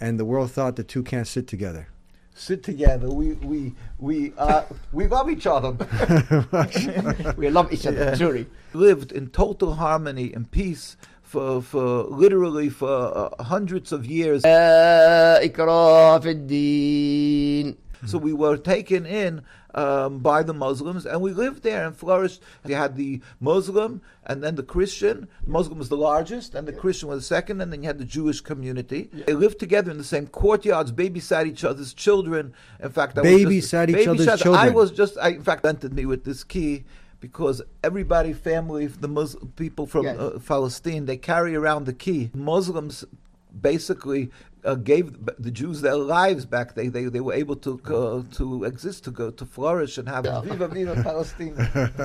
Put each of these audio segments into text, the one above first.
and the world thought the two can't sit together. Sit together. We love each other. We love each other, truly. Lived in total harmony and peace for literally hundreds of years. إكراه في الدين. So we were taken in by the Muslims, and we lived there and flourished. You had the Muslim, and then the Christian. The Muslim was the largest, and the Christian was the second, and then you had the Jewish community. They lived together in the same courtyards, babysat each other's children. In fact, babysat each other's children. In fact, entered me with this key, because everybody, family, the Muslim people from Palestine, they carry around the key. Muslims basically gave the Jews their lives back. They were able to exist, to flourish, and have Viva Viva Palestine.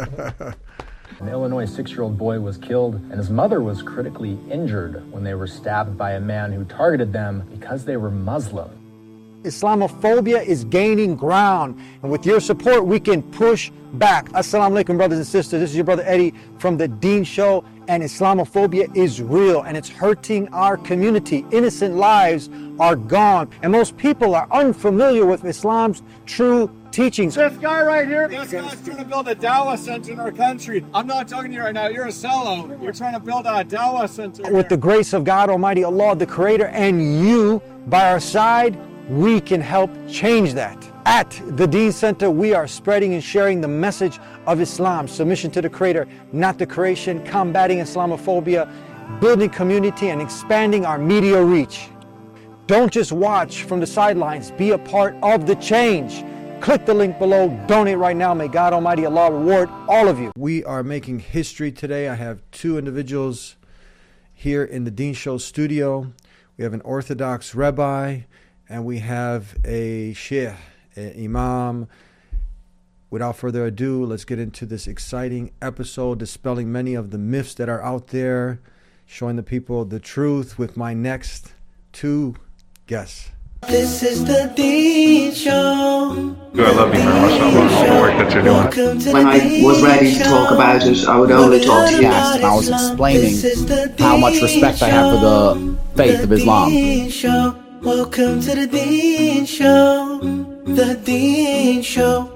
An Illinois 6-year-old boy was killed, and his mother was critically injured when they were stabbed by a man who targeted them because they were Muslim. Islamophobia is gaining ground, and with your support, we can push back. Assalamu alaikum, brothers and sisters. This is your brother Eddie from The Deen Show, and Islamophobia is real, and it's hurting our community. Innocent lives are gone, and most people are unfamiliar with Islam's true teachings. This guy right here, this guy's trying to build a Dawah center in our country. I'm not talking to you right now. You're a sellout. You're trying to build a Dawah center. With the grace of God Almighty, Allah, the Creator, and you by our side, we can help change that. At the Deen Center, we are spreading and sharing the message of Islam, submission to the Creator, not the creation, combating Islamophobia, building community, and expanding our media reach. Don't just watch from the sidelines, be a part of the change. Click the link below, donate right now. May God Almighty Allah reward all of you. We are making history today. I have two individuals here in the Deen Show studio. We have an Orthodox rabbi, and we have a sheikh, an imam. Without further ado, let's get into this exciting episode, dispelling many of the myths that are out there, showing the people the truth with my next two guests. This is the Deen Show. I love you very much. I love all the work that you're doing. When I was ready to talk about it, I would only talk to guests, and I was explaining how much respect I have for the faith of Islam. Welcome to the Deen Show, the Deen Show.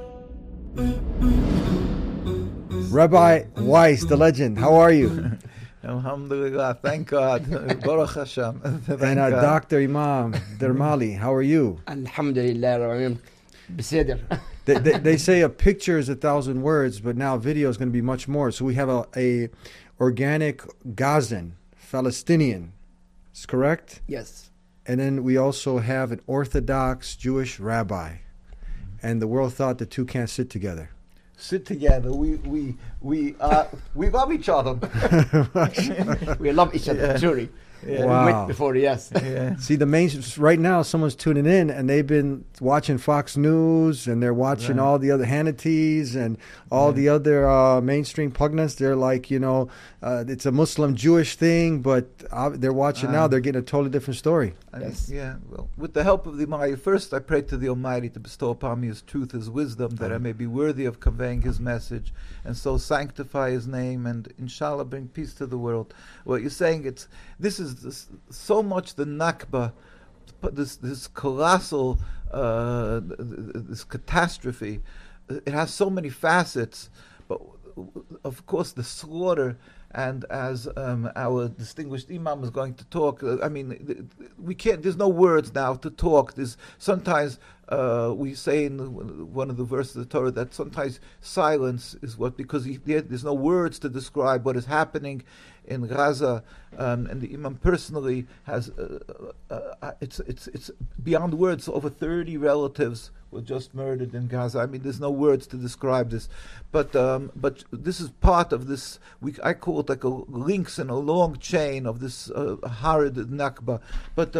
Rabbi Weiss, the legend, how are you? Alhamdulillah, thank God. Baruch Hashem. And Dr. Imam Dermali, how are you? Alhamdulillah, they say a picture is 1,000 words, but now video is going to be much more. So we have a organic Gazan, Palestinian, is correct? Yes. And then we also have an Orthodox Jewish rabbi. And the world thought the two can't sit together. Sit together. We love each other. We love each other, truly. Yeah. Wow. We went before, yes. Yeah. See, right now, someone's tuning in, and they've been watching Fox News, and they're watching all the other Hannity's and all the other mainstream pundits. They're like, it's a Muslim-Jewish thing, but they're watching now. They're getting a totally different story. Yes. Yeah. Well, with the help of the Almighty, first I pray to the Almighty to bestow upon me His truth, His wisdom, that I may be worthy of conveying His message, and so sanctify His name, and inshallah bring peace to the world. What you're saying, this is so much the Nakba, this colossal, this catastrophe. It has so many facets, but of course the slaughter. And as our distinguished Imam is going to talk, we can't. There's no words now to talk. There's sometimes we say in one of the verses of the Torah that sometimes silence is because there's no words to describe what is happening in Gaza, and the Imam personally has it's beyond words. Over 30 relatives were just murdered in Gaza. There's no words to describe this, but this is part of this. I call it like links in a long chain of this horrid Nakba. But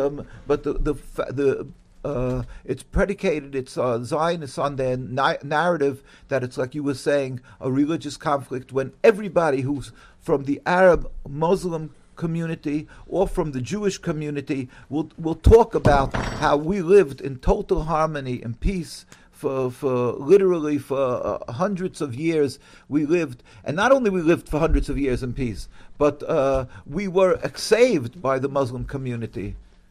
it's predicated. It's Zionists on their narrative that it's like you were saying, a religious conflict, when everybody who's from the Arab Muslim community or from the Jewish community will talk about how we lived in total harmony and peace for literally hundreds of years. We lived, and not only we lived for hundreds of years in peace, but we were saved by the Muslim community.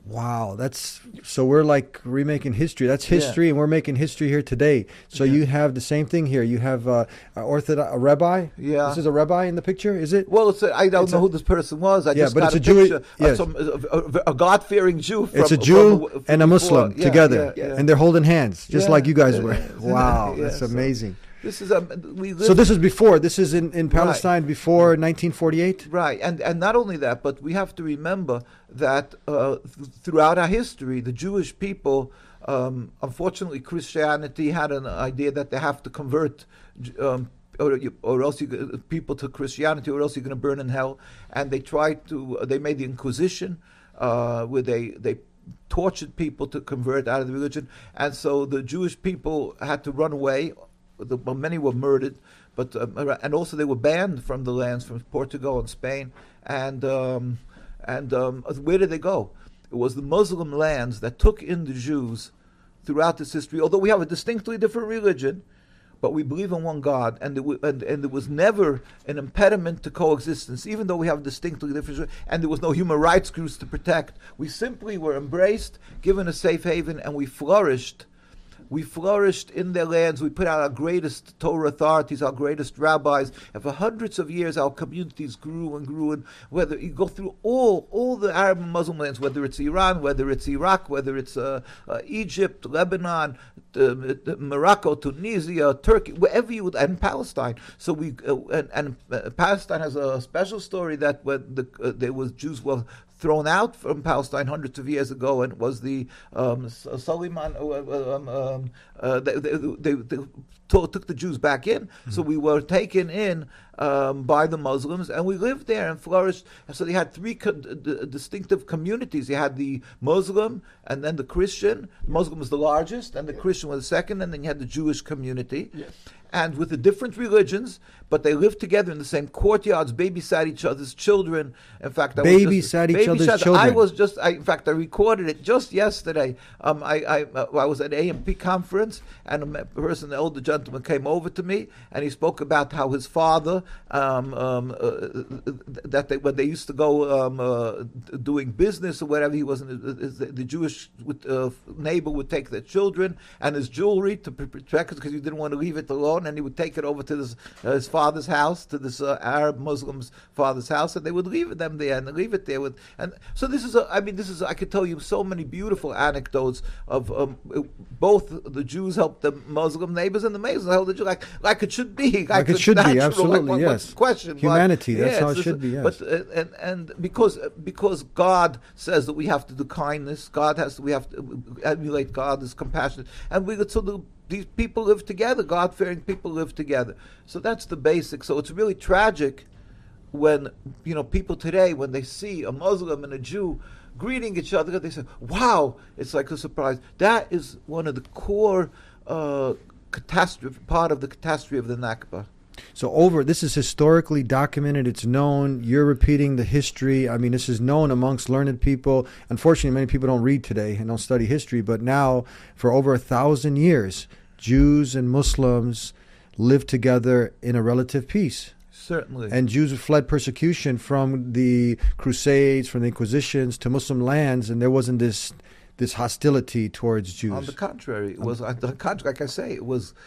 Wow, that's so we're like remaking history. That's history, and we're making history here today. So you have the same thing here. You have a rabbi. Yeah, this is a rabbi in the picture, is it? Well, I don't know who this person was. I just got a picture of a God-fearing Jew. It's a Jew and a Muslim together, and they're holding hands, just like you guys were. Wow, that's amazing. This is so this is before. This is in Palestine before 1948. Right, and not only that, but we have to remember that throughout our history, the Jewish people, unfortunately, Christianity had an idea that they have to convert, or else people to Christianity, or else you're going to burn in hell. And they tried to. They made the Inquisition, where they tortured people to convert out of the religion, and so the Jewish people had to run away. Many were murdered, but and also they were banned from the lands from Portugal and Spain. And where did they go? It was the Muslim lands that took in the Jews throughout this history. Although we have a distinctly different religion, but we believe in one God, and there was never an impediment to coexistence, even though we have distinctly different, and there was no human rights groups to protect. We simply were embraced, given a safe haven, and we flourished. We flourished in their lands. We put out our greatest Torah authorities, our greatest rabbis, and for hundreds of years our communities grew and grew. And whether you go through all the Arab and Muslim lands, whether it's Iran, whether it's Iraq, whether it's Egypt, Lebanon, Morocco, Tunisia, Turkey, wherever you would, and Palestine. So Palestine has a special story that when there was Jews were thrown out from Palestine hundreds of years ago, and it was the Suleiman. They took the Jews back in, so we were taken in by the Muslims, and we lived there and flourished. And so they had three distinctive communities. They had the Muslim, and then the Christian. The Muslim was the largest, and the Christian was the second, and then you had the Jewish community. Yes. And with the different religions, but they lived together in the same courtyards, babysat each other's children. In fact, babysat each other's children. In fact, I recorded it just yesterday. I was at AMP conference, and an older gentleman came over to me, and he spoke about how his father, when they used to go doing business or whatever, he wasn't. The Jewish neighbor would take their children and his jewelry to protect it because he didn't want to leave it alone. And he would take it over to his father's house, to this Arab Muslim's father's house, and they would leave them there and leave it there. And so this is I could tell you so many beautiful anecdotes of both the Jews helped the Muslim neighbors and the Muslims helped the Jews, like it should be, like it should be, absolutely, yes. Question, humanity, that's how it should be. Yes. But and because God says that we have to do kindness, we have to emulate God as compassionate, and these people live together. God-fearing people live together. So that's the basic. So it's really tragic when people today, when they see a Muslim and a Jew greeting each other, they say, "Wow!" It's like a surprise. That is one of the core part of the catastrophe of the Nakba. So this is historically documented. It's known. You're repeating the history. I mean, this is known amongst learned people. Unfortunately, many people don't read today and don't study history. But now, for over 1,000 years, Jews and Muslims lived together in a relative peace. Certainly. And Jews fled persecution from the Crusades, from the Inquisitions to Muslim lands, and there wasn't this hostility towards Jews. On the contrary, it was like I say, it was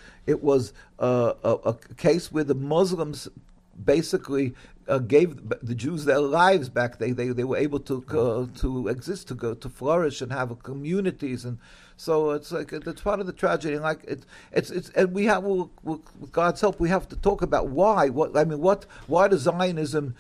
a case where the Muslims basically gave the Jews their lives back. They were able to exist, to flourish, and have communities, and so it's like it's part of the tragedy. And like it's and we have, with God's help, we have to talk about why. Why does Zionism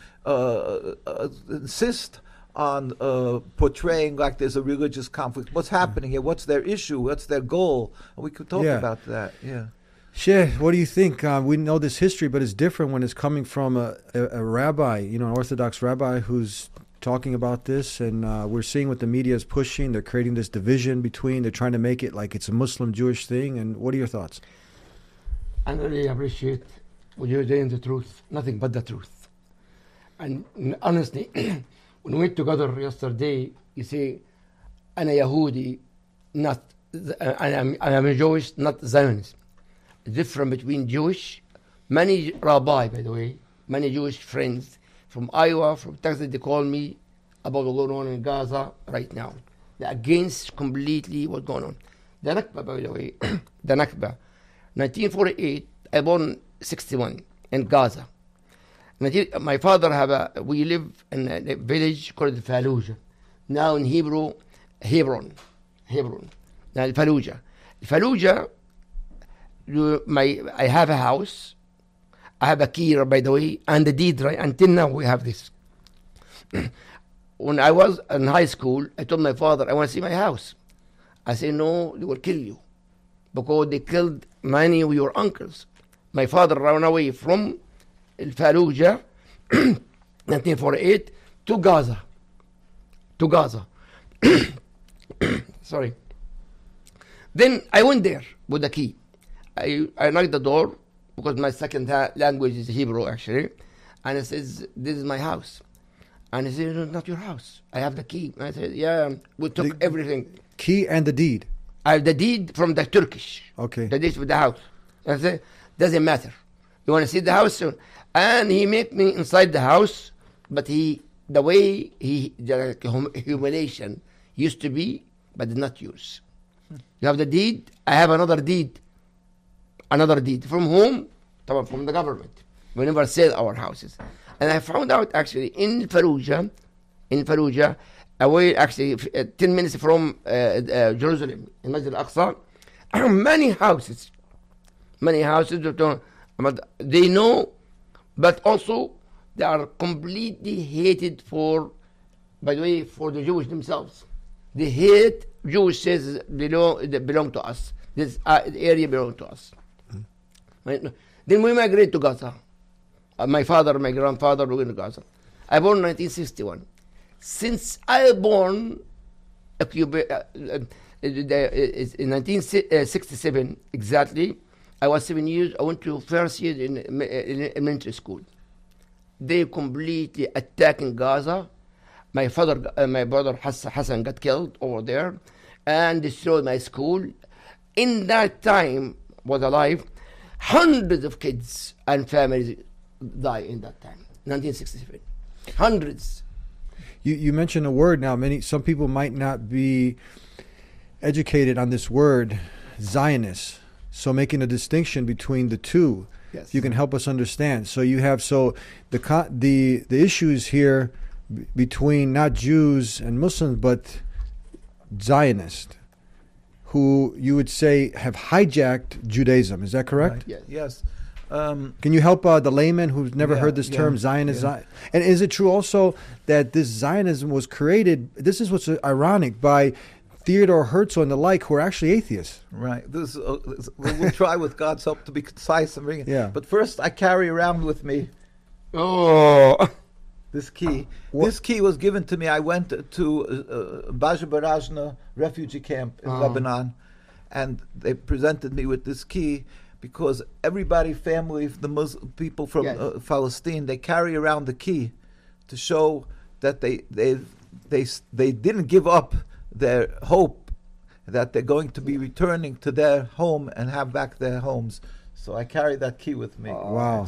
insist on portraying like there's a religious conflict? What's happening here? What's their issue? What's their goal? We could talk about that. Yeah. Sheh, what do you think? We know this history, but it's different when it's coming from a rabbi, an Orthodox rabbi who's talking about this, and we're seeing what the media is pushing. They're creating this division they're trying to make it like it's a Muslim-Jewish thing. And what are your thoughts? I really appreciate what you're doing, the truth, nothing but the truth. And honestly, when we went together yesterday, you say, I'm a Yahudi, I am a Jewish, not Zionist. The difference between Jewish, many rabbi, by the way, many Jewish friends from Iowa, from Texas, they call me about what's going on in Gaza right now. against completely what's going on. The Nakba, by the way, the Nakba, 1948, I born 61 in Gaza. My father we live in a village called Fallujah. Now in Hebrew, Hebron. Now Fallujah. Fallujah, I have a house. I have a key, by the way, and the deed, right? Until now, we have this. When I was in high school, I told my father, I want to see my house. I said, no, they will kill you. Because they killed many of your uncles. My father ran away from Fallujah, 1948, to Gaza. Sorry. Then I went there with the key. I knocked the door, because my second language is Hebrew, actually. And I says, this is my house. And he said, no, not your house. I have the key. And I said, yeah, we took everything. Key and the deed? I have the deed from the Turkish. Okay. The deed with the house. And I said, doesn't matter. You want to see the house soon? And he made me inside the house, but the humiliation used to be, but not yours. You have the deed, I have another deed. From whom? From the government. We never sell our houses. And I found out actually in Fallujah, away actually 10 minutes from Jerusalem, in Masjid al-Aqsa, many houses, they know, but also they are completely hated for the Jewish themselves. They hate Jewish, says they belong to us. This area belongs to us. Right? Then we migrate to Gaza. My father, my grandfather were in Gaza. I born in 1961. Since I born, in 1967 exactly, I was 7 years. I went to first year in elementary school. They completely attacking Gaza. My brother Hassan got killed over there, and destroyed my school. In that time, was alive. Hundreds of kids and families die in that time, 1967. Hundreds. You mentioned a word now. Some people might not be educated on this word, Zionist. So making a distinction between the two, yes. You can help us understand. So you have the issues here between not Jews and Muslims, but Zionists, who you would say have hijacked Judaism. Is that correct? Right. Yes. Can you help the layman who's never heard this term, Zionism? Yeah. And is it true also that this Zionism was created, this is what's ironic, by Theodore Herzl and the like, who are actually atheists? Right. We'll try with God's help to be concise and bring it. Yeah. But first, I carry around with me this key. What? This key was given to me. I went to Baja Barajna refugee camp in Lebanon, and they presented me with this key because family, the Muslim people from Palestine, they carry around the key to show that they didn't give up their hope that they're going to be returning to their home and have back their homes. So I carry that key with me. Wow.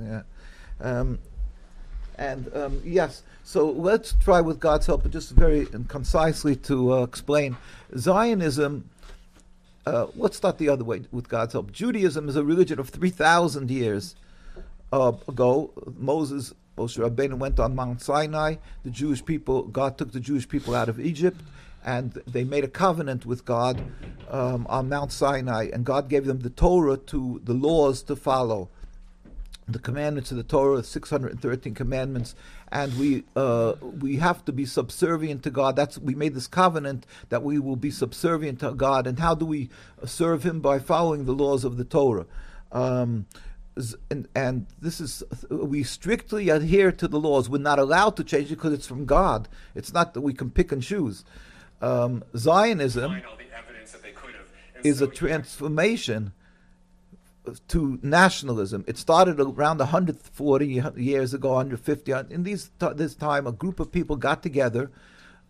Yes, so let's try with God's help just very concisely to explain. Zionism, let's start the other way with God's help. Judaism is a religion of 3,000 years ago. Moshe Rabbeinu went on Mount Sinai. God took the Jewish people out of Egypt, and they made a covenant with God on Mount Sinai, and God gave them the Torah, the laws to follow. The commandments of the Torah, 613 commandments, and we have to be subservient to God. We made this covenant that we will be subservient to God. And how do we serve Him? By following the laws of the Torah. And this is, we strictly adhere to the laws. We're not allowed to change it because it's from God. It's not that we can pick and choose. Zionism is a transformation to nationalism. It started around 140 years ago, 150. In this time, a group of people got together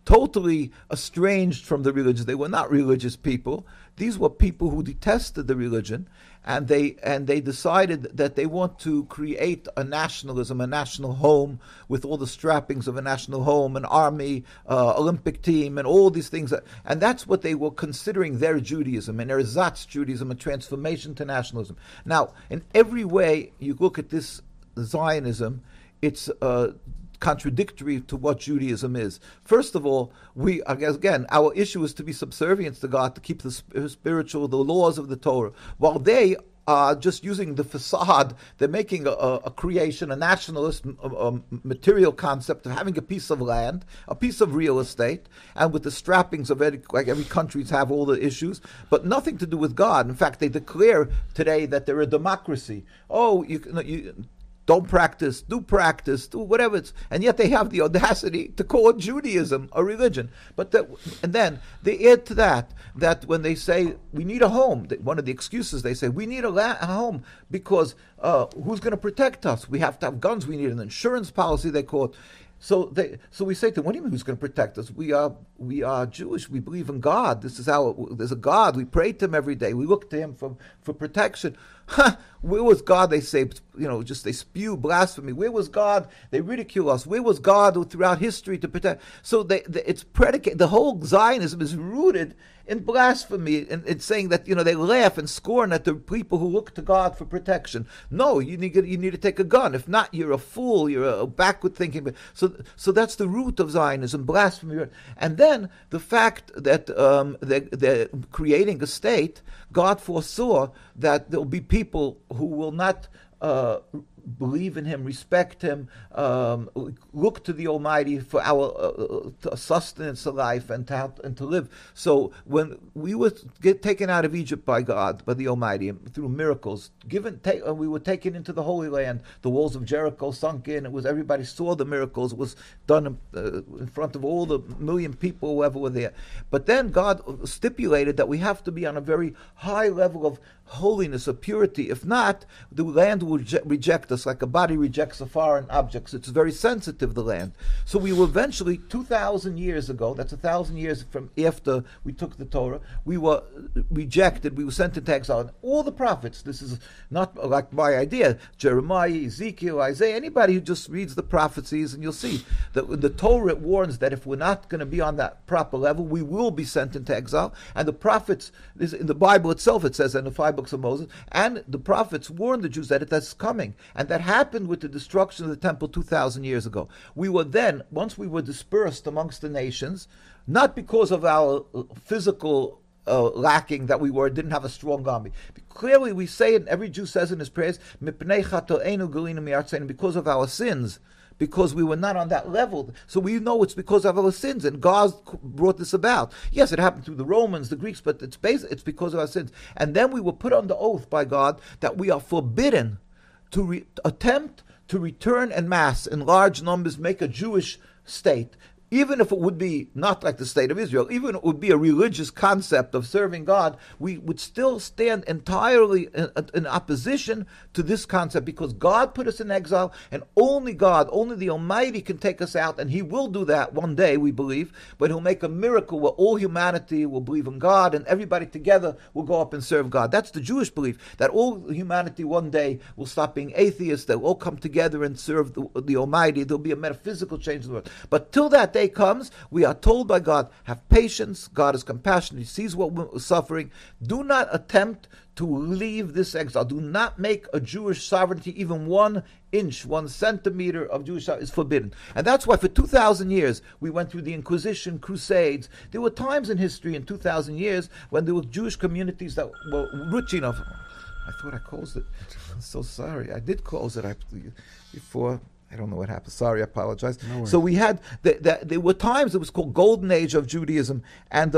totally estranged from the religion. They were not religious people. These were people who detested the religion, and they decided that they want to create a nationalism, a national home with all the strappings of a national home, an army, Olympic team, and all these things. And that's what they were considering their Judaism, and ersatz Judaism, a transformation to nationalism. Now, in every way you look at this Zionism, it's contradictory to what Judaism is. First of all, I guess again, our issue is to be subservient to God, to keep the the laws of the Torah, while they are just using the facade. They're making a creation, a nationalist material concept of having a piece of land, a piece of real estate, and with the strappings of every countries have all the issues, but nothing to do with God. In fact, they declare today that they're a democracy. Oh, you don't practice, do whatever it's, and yet they have the audacity to call it Judaism, a religion. And then they add to that when they say we need a home, one of the excuses they say we need a home because who's going to protect us? We have to have guns. We need an insurance policy. They call it. So we say to them, what do you mean who's going to protect us? We are Jewish. We believe in God. There's a God. We pray to him every day. We look to him for protection. Where was God? They say, they spew blasphemy. Where was God? They ridicule us. Where was God throughout history to protect? So it's predicated. The whole Zionism is rooted in blasphemy, and it's saying that they laugh and scorn at the people who look to God for protection. No, you need to take a gun. If not, you're a fool. You're a backward thinking. So that's the root of Zionism, blasphemy. And then the fact that they're creating a state, God foresaw that there will be people who will not believe in him, respect him, look to the Almighty for our sustenance of life and to live. So when we were taken out of Egypt by God, by the Almighty, through miracles, we were taken into the Holy Land. The walls of Jericho sunk in. Everybody saw the miracles. It was done in front of all the million people, whoever were there. But then God stipulated that we have to be on a very high level of holiness, of purity. If not, the land will reject us like a body rejects a foreign object. It's very sensitive, the land. So we were eventually, 2,000 years ago, that's 1,000 years from after we took the Torah, we were rejected, we were sent into exile. And all the prophets, this is not like my idea, Jeremiah, Ezekiel, Isaiah, anybody who just reads the prophecies, and you'll see that in the Torah it warns that if we're not going to be on that proper level, we will be sent into exile. And the prophets, in the Bible itself, it says in the 5 books of Moses, and the prophets warned the Jews that that's coming. And that happened with the destruction of the temple 2,000 years ago. We were then, once we were dispersed amongst the nations, not because of our physical lacking that we didn't have a strong army. Clearly we say it, and every Jew says in his prayers, because of our sins, because we were not on that level. So we know it's because of our sins, and God brought this about. Yes, it happened through the Romans, the Greeks, but it's because of our sins. And then we were put under oath by God that we are forbidden to attempt to return en masse, in large numbers, make a Jewish state. Even if it would be not like the state of Israel, even if it would be a religious concept of serving God, we would still stand entirely in opposition to this concept, because God put us in exile, and only God, only the Almighty can take us out, and he will do that one day, we believe, but he'll make a miracle where all humanity will believe in God, and everybody together will go up and serve God. That's the Jewish belief, that all humanity one day will stop being atheists, they'll all come together and serve the Almighty. There'll be a metaphysical change in the world. But till that day comes, we are told by God, have patience. God is compassionate. He sees what we're suffering. Do not attempt to leave this exile. Do not make a Jewish sovereignty, even 1 inch, 1 centimeter of Jewish sovereignty is forbidden. And that's why for 2,000 years we went through the Inquisition, Crusades. There were times in history in 2,000 years when there were Jewish communities that were rich enough. I thought I closed it. I'm so sorry. I did close it before. I don't know what happened. Sorry, I apologize. No worries. So we had there were times it was called Golden Age of Judaism, and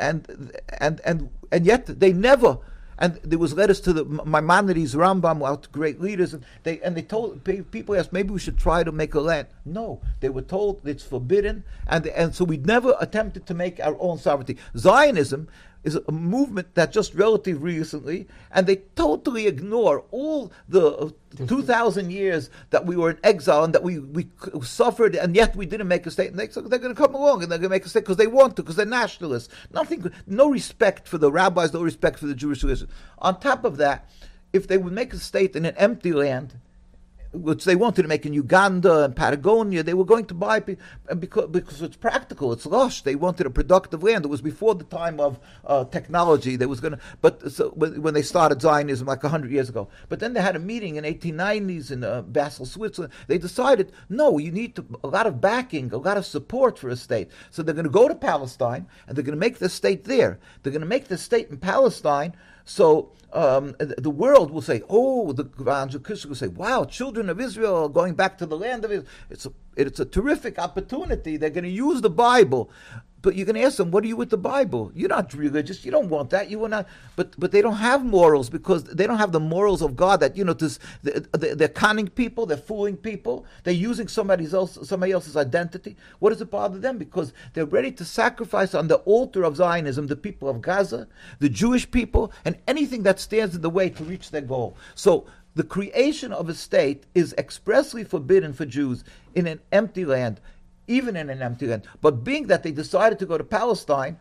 yet they never. And there was letters to the Maimonides, Rambam, out great leaders, and they told people asked maybe we should try to make a land. No, they were told it's forbidden, and so we never attempted to make our own sovereignty. Zionism is a movement that just relatively recently, and they totally ignore all the 2,000 years that we were in exile and that we suffered, and yet we didn't make a state. And they're going to come along and they're going to make a state because they want to, because they're nationalists. No respect for the rabbis, no respect for the Jewish religion. On top of that, if they would make a state in an empty land, which they wanted to make in Uganda and Patagonia, they were going to buy, because it's practical, it's lush. They wanted a productive land. It was before the time of technology. They was going to, but so when they started Zionism like 100 years ago. But then they had a meeting in 1890s in Basel, Switzerland. They decided, no, you need a lot of backing, a lot of support for a state. So they're going to go to Palestine and they're going to make the state there. They're going to make the state in Palestine. So the world will say, oh, the Christians will say, wow, children of Israel are going back to the land of Israel. It's a terrific opportunity. They're going to use the Bible. But you're going to ask them, what are you with the Bible? You're not religious. You don't want that. You will not. But they don't have morals, because they don't have the morals of God. That they're conning people. They're fooling people. They're using somebody else's identity. What does it bother them? Because they're ready to sacrifice on the altar of Zionism the people of Gaza, the Jewish people, and anything that stands in the way to reach their goal. So the creation of a state is expressly forbidden for Jews in an empty land. Even in an empty land. But being that they decided to go to Palestine,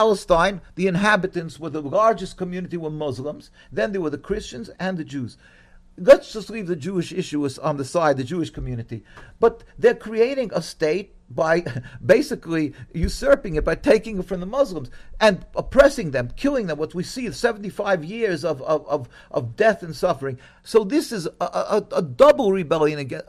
the inhabitants were the largest community were Muslims, then there were the Christians and the Jews. Let's just leave the Jewish issue on the side, the Jewish community. But they're creating a state by basically usurping it, by taking it from the Muslims and oppressing them, killing them. What we see is 75 years of death and suffering. So this is a double rebellion against.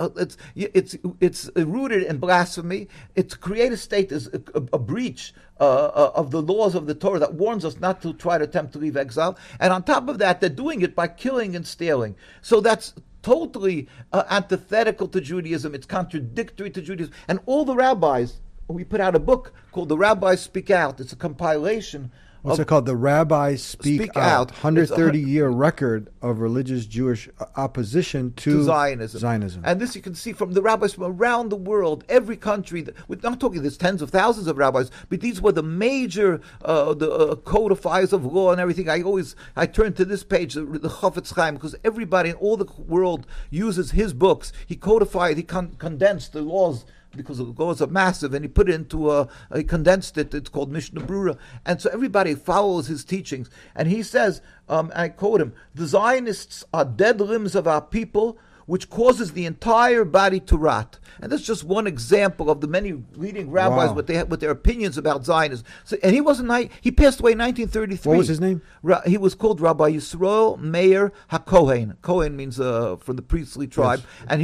It's rooted in blasphemy. It's to create a state is a breach of the laws of the Torah that warns us not to try to attempt to leave exile. And on top of that, they're doing it by killing and stealing. So that's totally antithetical to Judaism. It's contradictory to Judaism. And all the rabbis, we put out a book called The Rabbis Speak Out. It's a compilation. What's it called? The Rabbis Speak Out. 130-year record of religious Jewish opposition to Zionism. And this you can see from the rabbis from around the world, every country. We're not talking there's tens of thousands of rabbis, but these were the major codifiers of law and everything. I turn to this page, the Chofetz Chaim, because everybody in all the world uses his books. He codified, he condensed the laws, because the laws are massive, and he put it into he condensed it. It's called Mishnah Brura, and so everybody follows his teachings. And he says, I quote him: "The Zionists are dead limbs of our people, which causes the entire body to rot." And that's just one example of the many leading rabbis with their opinions about Zionism. So, and he passed away in 1933. What was his name? He was called Rabbi Yisroel Meir HaKohen. Kohen means from the priestly tribe, yes. And he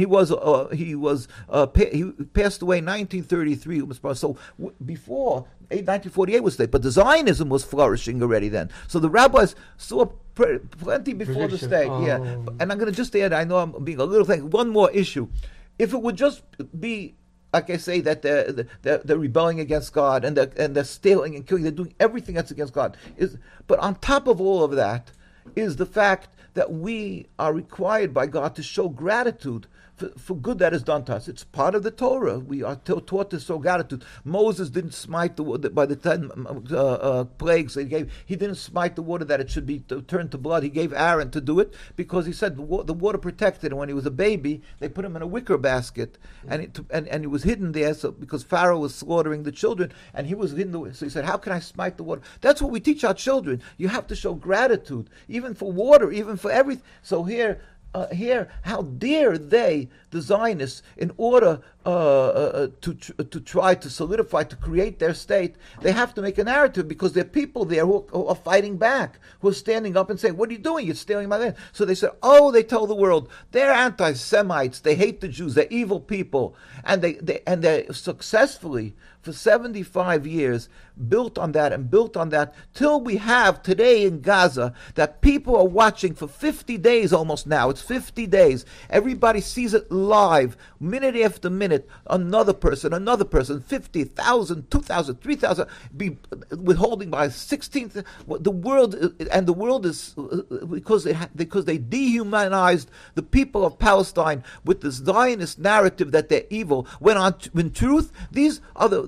passed away in 1933. So before 1948 was state, but the Zionism was flourishing already then. So the rabbis saw plenty before the state. Yeah, and I'm going to just add. I know I'm being a little thing. One more issue. If it would just be, like I say, that they're rebelling against God and they're stealing and killing, they're doing everything that's against God. But on top of all of that is the fact that we are required by God to show gratitude for good that is done to us. It's part of the Torah. We are taught to show gratitude. Moses didn't smite the water by the 10 plagues he gave. He didn't smite the water that it should be turned to blood. He gave Aaron to do it because he said the water protected him. When he was a baby, they put him in a wicker basket, and he was hidden there because Pharaoh was slaughtering the children, and he was hidden. So he said, "How can I smite the water?" That's what we teach our children. You have to show gratitude, even for water, even for everything. So here, how dare they, the Zionists, in order to try to solidify, to create their state, they have to make a narrative because there are people there who are fighting back, who are standing up and saying, "What are you doing? You're stealing my land." So they say, they tell the world, they're anti-Semites, they hate the Jews, they're evil people, and they successfully, for 75 years, built on that, till we have today in Gaza that people are watching for 50 days almost now. It's 50 days. Everybody sees it live, minute after minute. Another person, 50,000, 2,000, 3,000, be withholding by 16th. The world is because they dehumanized the people of Palestine with this Zionist narrative that they're evil. When in truth, these are the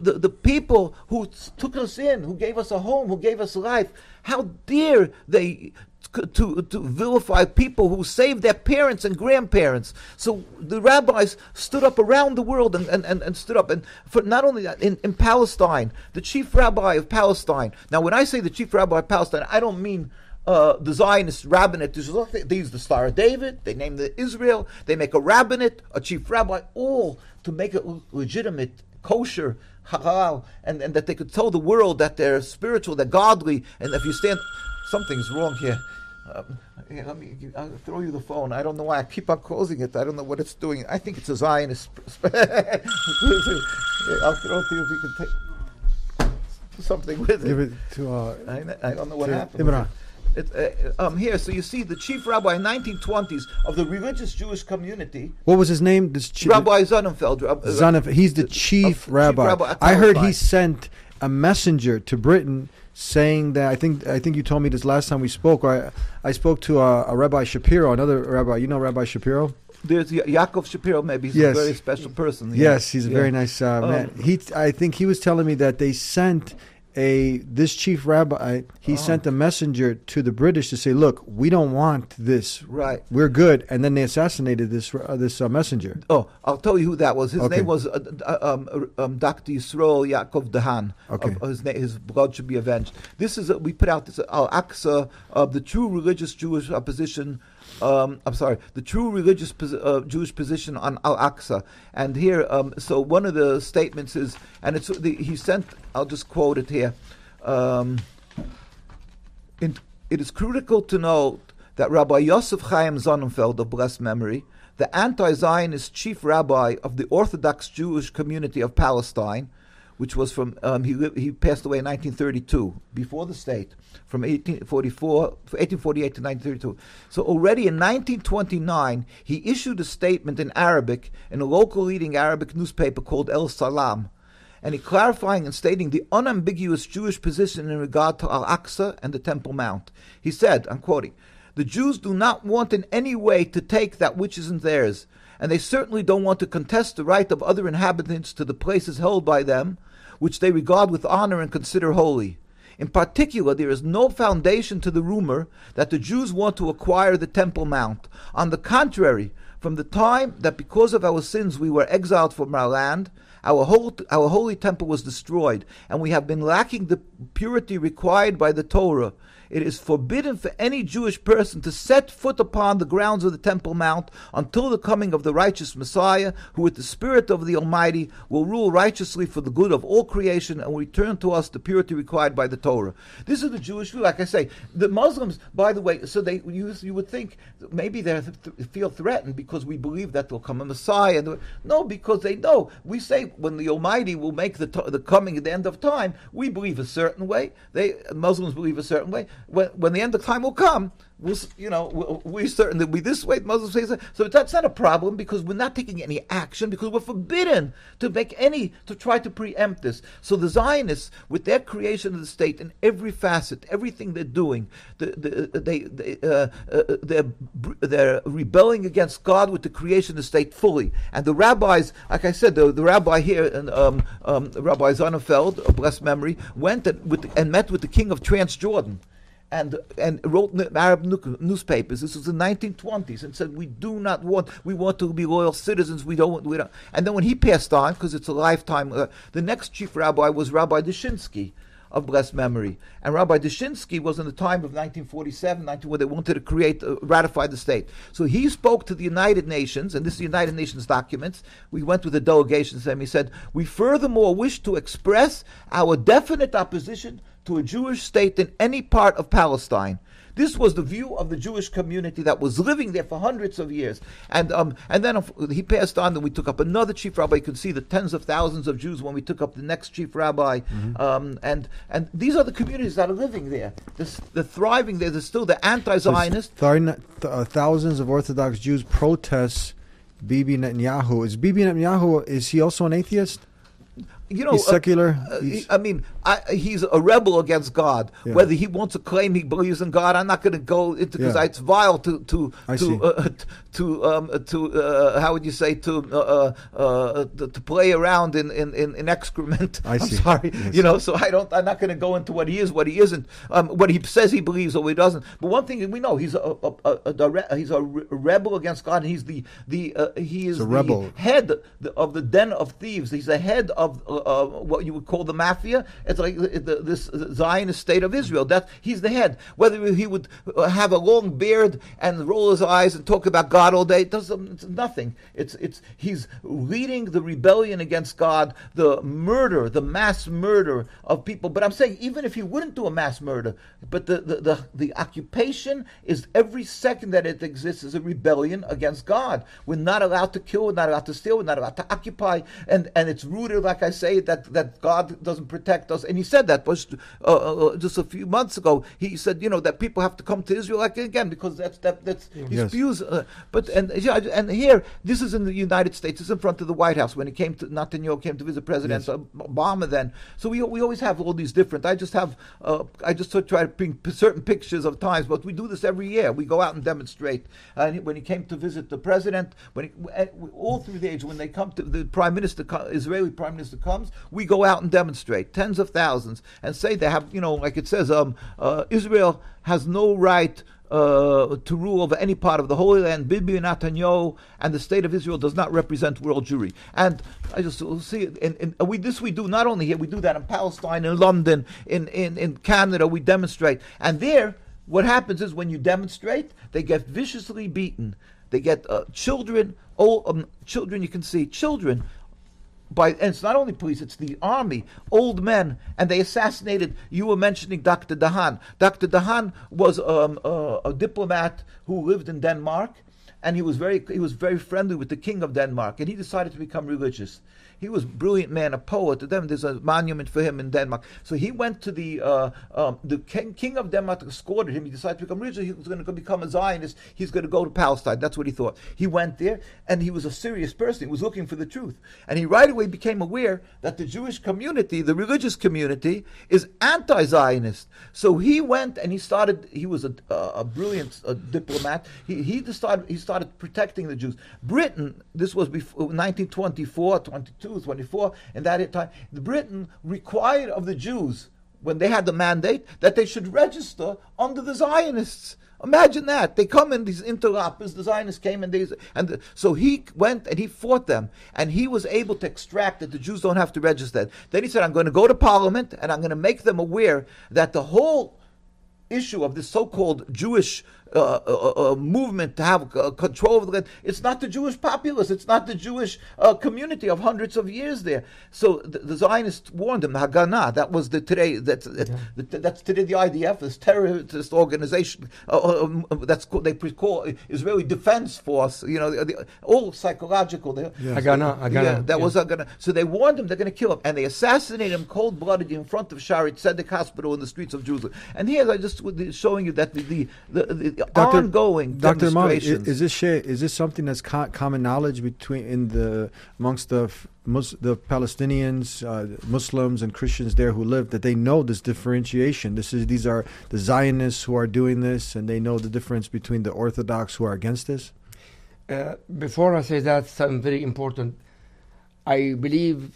the people who took us in, who gave us a home, who gave us life, how dare they to vilify people who saved their parents and grandparents. So the rabbis stood up around the world and stood up. And for not only that, in Palestine, the chief rabbi of Palestine. Now, when I say the chief rabbi of Palestine, I don't mean the Zionist rabbinate. They use the Star of David. They name the Israel. They make a rabbinate, a chief rabbi, all to make it legitimate, kosher, halal, and that they could tell the world that they're spiritual, they're godly. And if you stand, something's wrong here. I'll throw you the phone. I don't know why I keep on closing it. I don't know what it's doing. I think it's a Zionist. I'll throw it to you if you can take something with it. Give it to. I don't know what happened. Here, so you see the chief rabbi in 1920s of the religious Jewish community. What was his name? Rabbi Sonnenfeld. Sonnenfeld. He's the chief rabbi. I heard he sent a messenger to Britain saying that, I think you told me this last time we spoke, or I spoke to a Rabbi Shapiro, another rabbi. You know Rabbi Shapiro? There's Yaakov Shapiro, maybe. He's a very special person. Yes, he's a very nice man. I think he was telling me that they sent this chief rabbi, he sent a messenger to the British to say, look, we don't want this. Right. We're good. And then they assassinated this messenger. Oh, I'll tell you who that was. His name was Dr. Yisroel Yaakov Dahan. Okay. His blood should be avenged. This is, we put out this Al-Aqsa of the true religious Jewish opposition. The true religious Jewish position on Al-Aqsa. And here, so one of the statements is, and he sent, I'll just quote it here. It is critical to note that Rabbi Yosef Chaim Sonnenfeld of blessed memory, the anti-Zionist chief rabbi of the Orthodox Jewish community of Palestine, which was from, he passed away in 1932, before the state, from 1848 to 1932. So already in 1929, he issued a statement in Arabic in a local leading Arabic newspaper called El Salam, and he clarifying and stating the unambiguous Jewish position in regard to Al-Aqsa and the Temple Mount. He said, I'm quoting, "The Jews do not want in any way to take that which isn't theirs, and they certainly don't want to contest the right of other inhabitants to the places held by them, which they regard with honor and consider holy. In particular, there is no foundation to the rumor that the Jews want to acquire the Temple Mount. On the contrary, from the time that because of our sins we were exiled from our land, our holy temple was destroyed, and we have been lacking the purity required by the Torah. It is forbidden for any Jewish person to set foot upon the grounds of the Temple Mount until the coming of the righteous Messiah, who with the Spirit of the Almighty will rule righteously for the good of all creation and will return to us the purity required by the Torah." This is the Jewish view. Like I say, the Muslims, by the way, so you would think maybe they feel threatened because we believe that there'll come a Messiah. No, because they know. We say when the Almighty will make the coming at the end of time, we believe a certain way. Muslims believe a certain way. When the end of time will come, we're certain that we this way. Muslims say that. So that's not a problem because we're not taking any action because we're forbidden to try to preempt this. So the Zionists, with their creation of the state in every facet, everything they're doing, they're rebelling against God with the creation of the state fully. And the rabbis, like I said, the rabbi here, Rabbi Sonnenfeld, of blessed memory, went and met with the king of Transjordan. And wrote in Arab newspapers. This was in the 1920s, and said we want to be loyal citizens. We don't. And then when he passed on, because it's a lifetime, the next chief rabbi was Rabbi Dushinsky of blessed memory, and Rabbi Dushinsky was in the time of 1947, where they wanted to ratify the state. So he spoke to the United Nations, and this is the United Nations documents. We went with the delegation to them. He said, "We furthermore wish to express our definite opposition to a Jewish state in any part of Palestine." This was the view of the Jewish community that was living there for hundreds of years. And then he passed on, and we took up another chief rabbi. You can see the tens of thousands of Jews when we took up the next chief rabbi. Mm-hmm. And these are the communities that are living there. They're thriving there. They're still the anti-Zionist. Thousands of Orthodox Jews protest Bibi Netanyahu. Is he also an atheist? You know, he's secular. he's a rebel against God. Yeah. Whether he wants to claim he believes in God, I'm not going to go into, because Yeah. it's vile to how would you say, to play around in excrement. I see. I'm sorry, Yes. So I'm not going to go into what he is, what he isn't, what he says he believes or what he doesn't. But one thing we know, he's a rebel against God. And he is a the rebel. head of the den of thieves. He's the head of what you would call the mafia. It's like this Zionist state of Israel. He's the head. Whether he would have a long beard and roll his eyes and talk about God all day, it's nothing. He's leading the rebellion against God, the mass murder of people. But I'm saying, even if he wouldn't do a mass murder, but the occupation is, every second that it exists is a rebellion against God. We're not allowed to kill, we're not allowed to steal, we're not allowed to occupy, and it's rooted, like I say, that God doesn't protect us. And he said that was just a few months ago. He said, that people have to come to Israel again, because that's he Yes. spews. And here, this is in the United States. It's in front of the White House when Netanyahu came to visit President Obama then. So we always have all these different. I just try to bring certain pictures of times, but we do this every year. We go out and demonstrate. And when he came to visit the president, all through the age, when they come to the prime minister, Israeli prime minister comes, we go out and demonstrate, tens of thousands, and say they have, like it says, Israel has no right to rule over any part of the Holy Land. Bibi Netanyahu and the state of Israel does not represent world Jewry. And I just see it. This we do not only here, we do that in Palestine, in London, in Canada. We demonstrate, and there, what happens is, when you demonstrate, they get viciously beaten. They get children, children. You can see children. And it's not only police, it's the army, old men, and they assassinated. You were mentioning Dr. Dahan. Dr. Dahan was a diplomat who lived in Denmark, and he was very friendly with the king of Denmark, and he decided to become religious. He was a brilliant man, a poet. To them, there's a monument for him in Denmark. So he went to the king of Denmark, escorted him. He decided to become religious. He was going to become a Zionist. He's going to go to Palestine. That's what he thought. He went there, and he was a serious person. He was looking for the truth. And he right away became aware that the Jewish community, the religious community, is anti-Zionist. So he went and he started. He was a brilliant diplomat. He started protecting the Jews. Britain, this was before 1924, 22. 24, and that time, Britain required of the Jews, when they had the mandate, that they should register under the Zionists. Imagine that. They come in, these interlopers, the Zionists came, so he went and he fought them, and he was able to extract that the Jews don't have to register. Then he said, I'm going to go to Parliament, and I'm going to make them aware that the whole issue of this so-called Jewish movement to have control over the land, it's not the Jewish populace, it's not the Jewish community of hundreds of years there. So the Zionists warned them, Haganah, that was that's today the IDF, this terrorist organization, they call Israeli Defense Force, all psychological. Haganah. That was Haganah. So they warned him they're going to kill him, and they assassinated him cold-blooded in front of Shaare Zedek Hospital in the streets of Jerusalem. And here I just showing you that the ongoing demonstrations. Is this something that's common knowledge amongst the Palestinians, Muslims and Christians there who live, that they know this differentiation? These are the Zionists who are doing this, and they know the difference between the Orthodox who are against this? Before I say that, something very important. I believe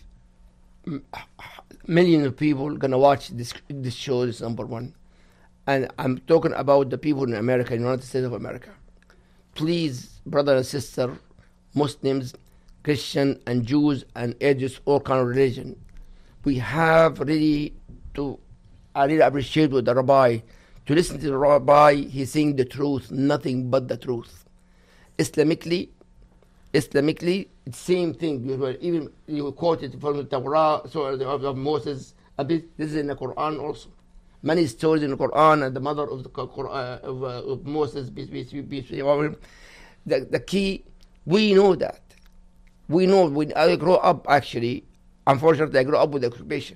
millions of people are going to watch this show. This number one. And I'm talking about the people in America, United States of America. Please, brother and sister, Muslims, Christian and Jews and atheists, all kind of religion, we have really to, I really appreciate with the rabbi, to listen to the rabbi, he's saying the truth, nothing but the truth. Islamically, it's same thing. Even you quoted from the Torah, of Moses, a bit, this is in the Quran also. Many stories in the Quran, and the mother of the Quran, of Moses, the key, we know that. We know when I grow up, actually, unfortunately, I grew up with occupation.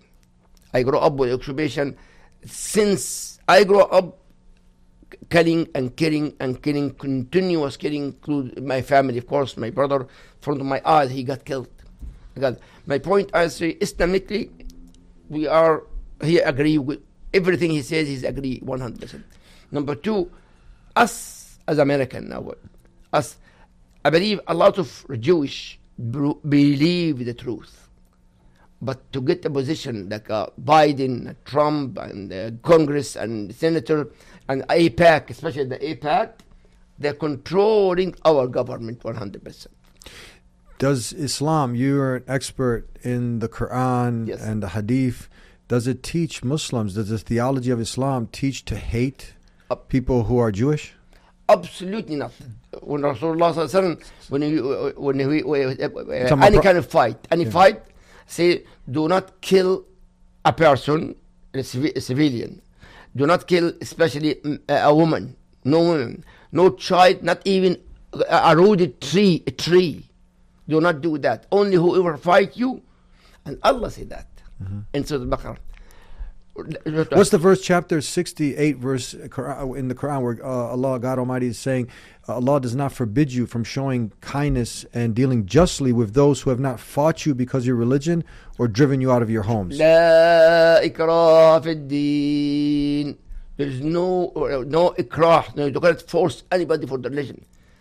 Since I grew up, killing, continuous killing, include my family, of course, my brother, in front of my eyes, he got killed. My point, I say, Islamically, we are he agree with everything he says. He's agree 100%. Number two, us as American now, us, I believe a lot of Jewish believe the truth, but to get a position like Biden, Trump, and Congress and Senator and AIPAC, especially the AIPAC, they're controlling our government 100%. Does Islam, you're an expert in the Quran and the Hadith, does it teach Muslims, does the theology of Islam teach to hate people who are Jewish? Absolutely not. When Rasulullah sallallahu alaihi wasallam, any kind of fight, fight, say, do not kill a person, a civilian. Do not kill, especially a woman. No woman, no child, not even a rooted tree. A tree. Do not do that. Only whoever fight you, and Allah said that in Surah Al-Baqarah. What's the verse, chapter 68, verse in the Quran, where Allah, God Almighty, is saying, Allah does not forbid you from showing kindness and dealing justly with those who have not fought you because of your religion or driven you out of your homes. لا إكراه في الدين. There's no ikrah. No, you can't force anybody for the religion.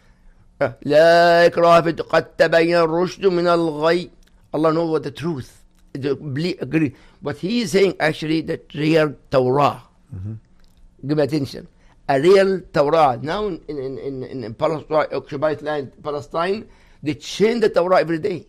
لا إكراه في الدين. قد تبين الرشد من الغي. Allah knows what the truth. Agree. But he is saying actually that real Torah. Give attention. A real Torah. Now in Palestine, occupied land, Palestine, they change the Torah every day.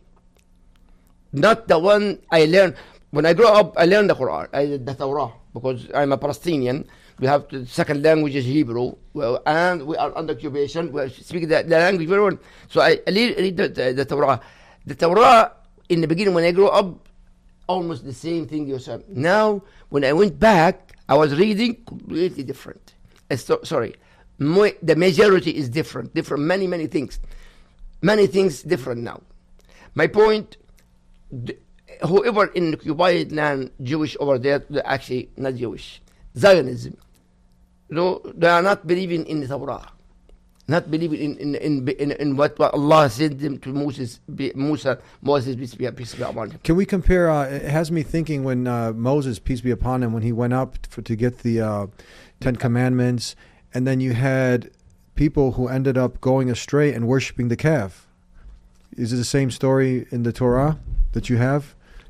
Not the one I learned. When I grew up, I learned the Quran, the Torah, because I'm a Palestinian. We have the second language is Hebrew, and we are under occupation. We speak the language very well. So I read the Torah. The Torah, in the beginning, when I grew up, almost the same thing you said. Now, when I went back, I was reading completely different. The majority is different. Many things. Many things different now. My point, whoever in occupied land, Jewish over there, they're actually not Jewish. Zionism. No, they are not believing in the Torah. Not believing in what Allah sent them to Moses, peace be upon him. Can we compare, it has me thinking when Moses, peace be upon him, when he went up to get the Ten Commandments, and then you had people who ended up going astray and worshiping the calf. Is it the same story in the Torah that you have?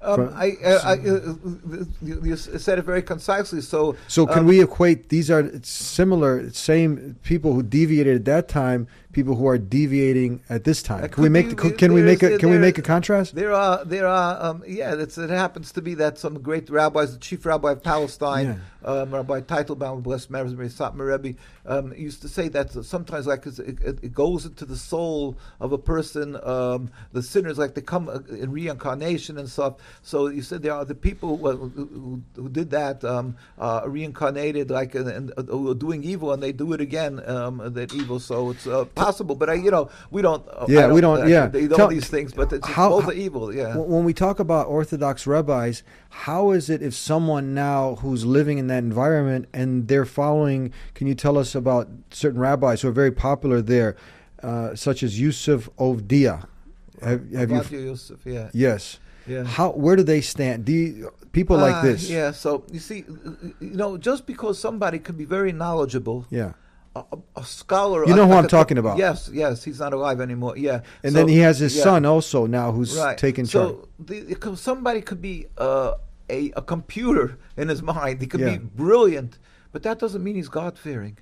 You said it very concisely. So can we equate, these are similar, same people who deviated at that time, people who are deviating at this time? Can we make a contrast? There are it happens to be that some great rabbis, the chief rabbi of Palestine, Rabbi Teitelbaum, blessed memory, Satmar Rebbe, used to say that sometimes, like it goes into the soul of a person. The sinners, like they come in reincarnation and stuff. So you said there are the people who did that, reincarnated, like and doing evil, and they do it again. That evil. So it's possible, but we don't. They know these things, but it's both evil. Yeah. When we talk about Orthodox rabbis, how is it if someone now who's living in that environment and they're following? Can you tell us about certain rabbis who are very popular there, such as Yusuf Ovdia? Have you? Yusuf, yeah. Yes. Yeah. Where do they stand? People like this? Yeah. So you see, just because somebody could be very knowledgeable. Yeah. A scholar. You know who I'm talking about? Yes. He's not alive anymore. Yeah. And then he has his son also now who's taking charge. So somebody could be a computer in his mind. He could be brilliant, but that doesn't mean he's God-fearing.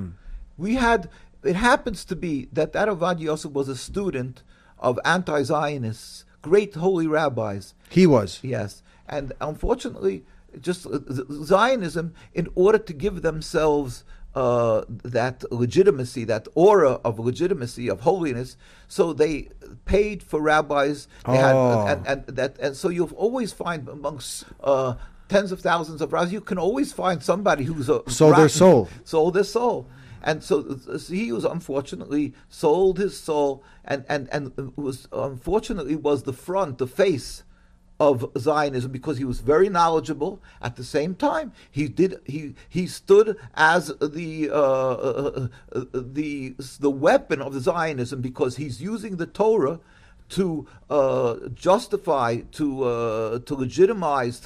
It happens to be that Ovadia Yosef was a student of anti-Zionists, great holy rabbis. He was. Yes. And unfortunately, just Zionism, in order to give themselves that legitimacy, that aura of legitimacy, of holiness, so they paid for rabbis. They and so you'll always find amongst tens of thousands of rabbis, you can always find somebody who's sold their soul. And so he was unfortunately sold his soul, and was unfortunately was the face of Zionism, because he was very knowledgeable. At the same time, he stood as the weapon of the Zionism, because he's using the Torah to justify, to legitimize,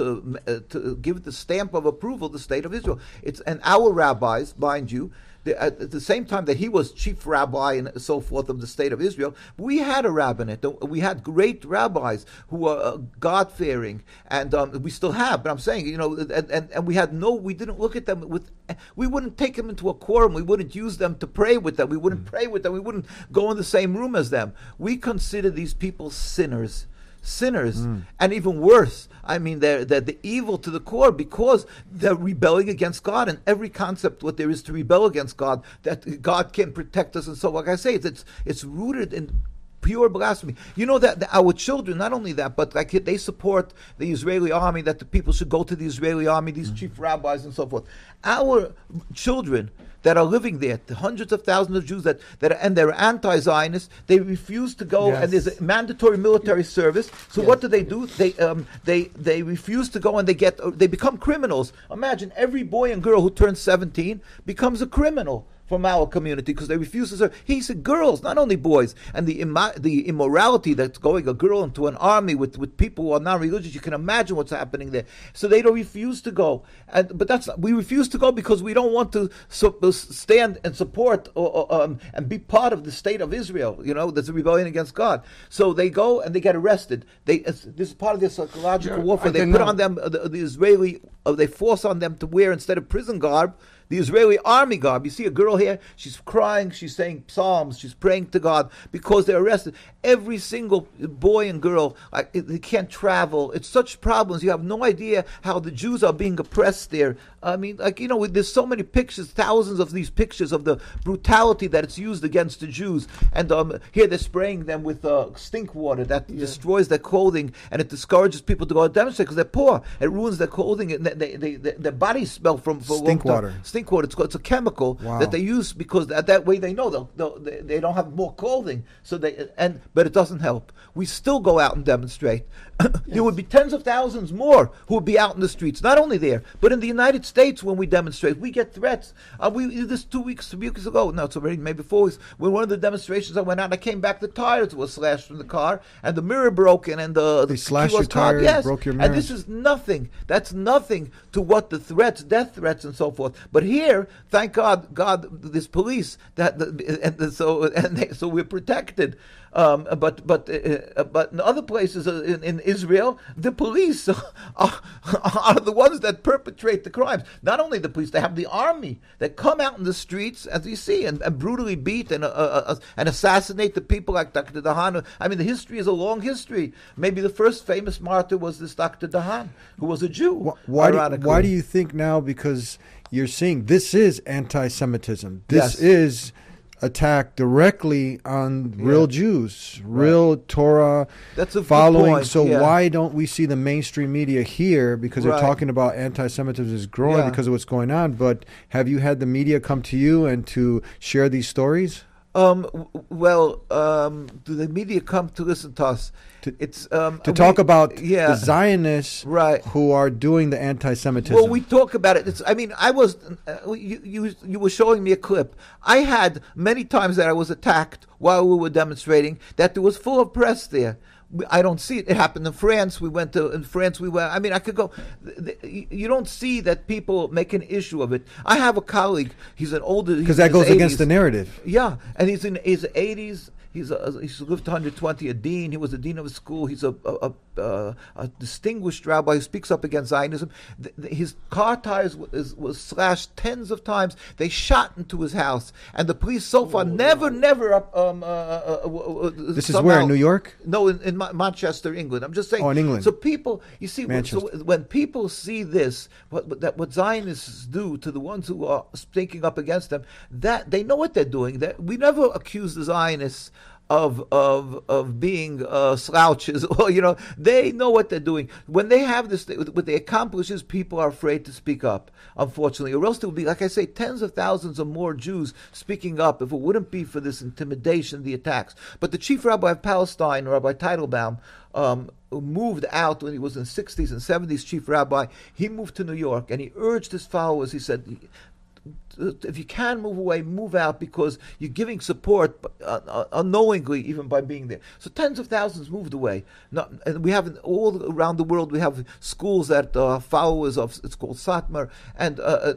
to give the stamp of approval the state of Israel. And our rabbis, mind you, at the same time that he was chief rabbi and so forth of the state of Israel, we had a rabbinate. We had great rabbis who were God-fearing, and we still have. But I'm saying, and we didn't look at them we wouldn't take them into a quorum. We wouldn't use them to pray with them. We wouldn't pray with them. We wouldn't go in the same room as them. We consider these people sinners, and even worse, I mean, they're the evil to the core because they're rebelling against God, and every concept what there is to rebel against God, that God can protect us, and so like I say, it's rooted in pure blasphemy. You know that our children, not only that, but like they support the Israeli army, that the people should go to the Israeli army, these chief rabbis and so forth. Our children that are living there, the hundreds of thousands of Jews that and they're anti-Zionists, they refuse to go, and there's a mandatory military service. So what do? They refuse to go, and they become criminals. Imagine every boy and girl who turns 17 becomes a criminal from our community because they refuse to serve. He said girls, not only boys, and the immorality that's going a girl into an army with people who are non-religious. You can imagine what's happening there. So they don't refuse to go, we refuse to go because we don't want to stand and support and be part of the state of Israel. There's a rebellion against God. So they go and they get arrested. This is part of their psychological warfare. They put on them the Israeli. They force on them to wear, instead of prison garb, the Israeli army garb. You see a girl here, she's crying, she's saying psalms, she's praying to God because they're arrested. Every single boy and girl, they can't travel. It's such problems. You have no idea how the Jews are being oppressed there. I mean, there's so many pictures, thousands of these pictures of the brutality that it's used against the Jews. And here they're spraying them with stink water that destroys their clothing, and it discourages people to go and demonstrate because they're poor. It ruins their clothing, and their bodies smell from stink water. Stink water. It's a chemical that they use because that way they know they don't have more clothing. So but it doesn't help. We still go out and demonstrate. There would be tens of thousands more who would be out in the streets, not only there, but in the United States when we demonstrate. We get threats. We did this 3 weeks ago. No, it's already maybe 4 weeks. When one of the demonstrations I went out, I came back, the tires were slashed from the car, and the mirror broken, and they slashed your tire, broke your mirror. And this is nothing. That's nothing to what the threats, death threats, and so forth. But here, thank God, this police so we're protected. But in other places in Israel, the police are the ones that perpetrate the crimes. Not only the police, they have the army that come out in the streets, as you see, and brutally beat and assassinate the people like Dr. Dahan. I mean, the history is a long history. Maybe the first famous martyr was this Dr. Dahan, who was a Jew. Why do you think now? Because you're seeing this is anti-Semitism. This is attack directly on real Jews, real Torah following. So why don't we see the mainstream media here? Because they're talking about anti-Semitism is growing because of what's going on. But have you had the media come to you and to share these stories? Do the media come to listen to us? To talk about the Zionists who are doing the anti-Semitism. Well, we talk about it. You were showing me a clip. I had many times that I was attacked while we were demonstrating, that there was full of press there. I don't see it. It happened in France. I mean, I could go. You don't see that people make an issue of it. I have a colleague. He's an older. Because that goes against the narrative. Yeah, and he's in his 80s. He's lived to 120, a dean. He was a dean of a school. He's a distinguished rabbi who speaks up against Zionism. His car tires was slashed tens of times. They shot into his house, and the police so far never. This is where, in New York? No, in Manchester, England. I'm just saying. Oh, in England. So people, you see, when people see this, what Zionists do to the ones who are speaking up against them, that they know what they're doing. We never accuse the Zionists of being slouches, or they know what they're doing. When they have this, what they accomplish is people are afraid to speak up, unfortunately, or else there will be, like I say, tens of thousands of more Jews speaking up if it wouldn't be for this intimidation, the attacks. But the chief rabbi of Palestine, Rabbi Teitelbaum, moved out when he was in the 60s and 70s, chief rabbi. He moved to New York, and he urged his followers. He said, if you can move away, move out, because you're giving support unknowingly, even by being there. So tens of thousands moved away. And we have all around the world. We have schools that are followers of. It's called Satmar, and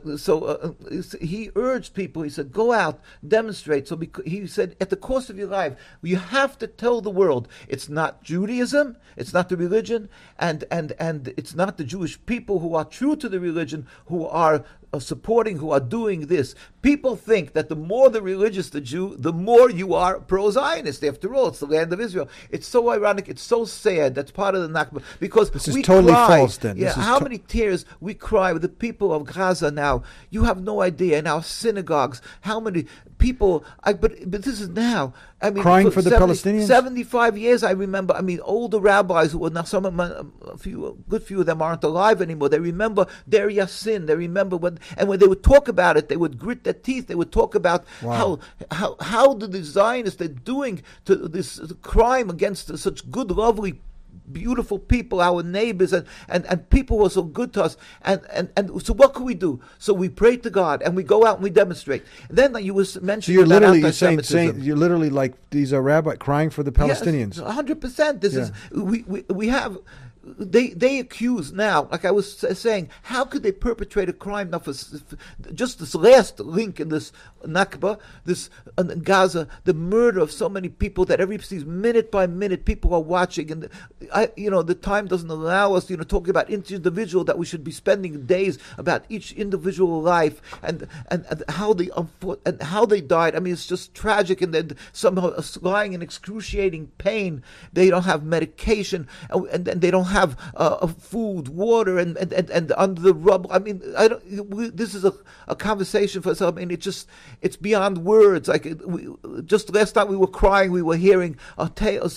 so he urged people. He said, "Go out, demonstrate." So he said, at the course of your life, you have to tell the world it's not Judaism, it's not the religion, and it's not the Jewish people who are true to the religion who are supporting, who are doing this. People think that the more the religious the Jew, the more you are pro-Zionist. After all, it's the land of Israel. It's so ironic. It's so sad. That's part of the Nakba, because this is we totally cry. false. Then, yeah, how many tears we cry with the people of Gaza now? You have no idea. In our synagogues, how many people? But this is now. I mean, crying for the Palestinians. 75 years, I remember. I mean, older rabbis who were now a good few of them aren't alive anymore. They remember their Yassin. They remember when they would talk about it, they would grit their teeth. They would talk about how the Zionists are doing to this crime against such good, lovely, beautiful people, our neighbors, and people who are so good to us. And so what can we do? So we pray to God, and we go out and we demonstrate. And then you was mentioning you're anti-Semitism. saying you're literally like these are rabbis crying for the Palestinians. Yes, 100%. This is we have. They accuse now, like I was saying, how could they perpetrate a crime now for just this last link in this Nakba, this Gaza, the murder of so many people that minute by minute people are watching, and the time doesn't allow us, talking about each individual, that we should be spending days about each individual life and how they died. I mean, it's just tragic, and then somehow lying in excruciating pain. They don't have medication, and they don't have food, water, and under the rubble. I mean, this is a conversation for us. I mean, it's beyond words. Like just last night we were crying. We were hearing a tale.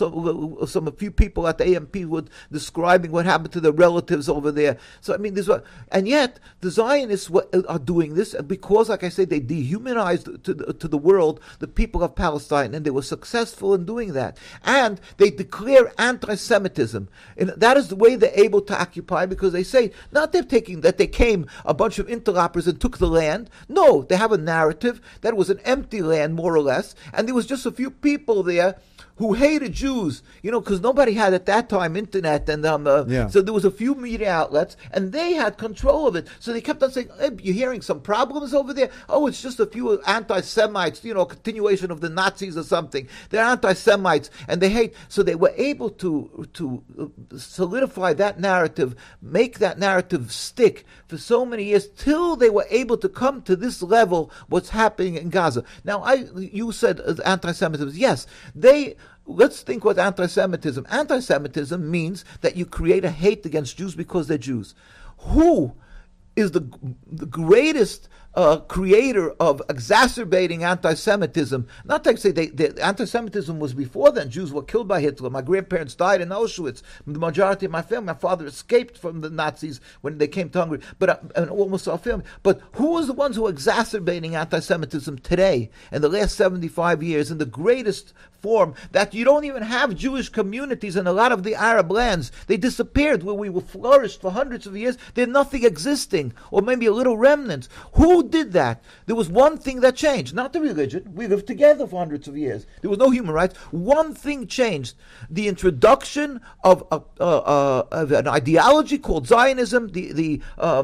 A few people at the AMP were describing what happened to their relatives over there. So I mean, and yet the Zionists are doing this because, like I say, they dehumanized to the world the people of Palestine, and they were successful in doing that. And they declare anti-Semitism. And that is the way they're able to occupy, because they say not they're taking that they came a bunch of interlopers and took the land. No, they have a narrative that it was an empty land, more or less, and there was just a few people there who hated Jews, because nobody had at that time internet, and so there was a few media outlets, and they had control of it. So they kept on saying, hey, you're hearing some problems over there? Oh, it's just a few anti-Semites, a continuation of the Nazis or something. They're anti-Semites, and they hate. So they were able to solidify that narrative, make that narrative stick for so many years, till they were able to come to this level, what's happening in Gaza. Now, you said anti-Semitism. Yes, let's think what anti-Semitism. Anti-Semitism means that you create a hate against Jews because they're Jews. Who is the greatest creator of exacerbating anti-Semitism? Not to say anti-Semitism was before then. Jews were killed by Hitler. My grandparents died in Auschwitz. The majority of my family, my father escaped from the Nazis when they came to Hungary, and almost our family. But who is the ones who are exacerbating anti-Semitism today, in the last 75 years, in the greatest form, that you don't even have Jewish communities in a lot of the Arab lands? They disappeared. Where we were flourished for hundreds of years, there's nothing existing, or maybe a little remnants. Who did that? There was one thing that changed, not the religion. We lived together for hundreds of years. There was no human rights. One thing changed: the introduction of an ideology called Zionism, the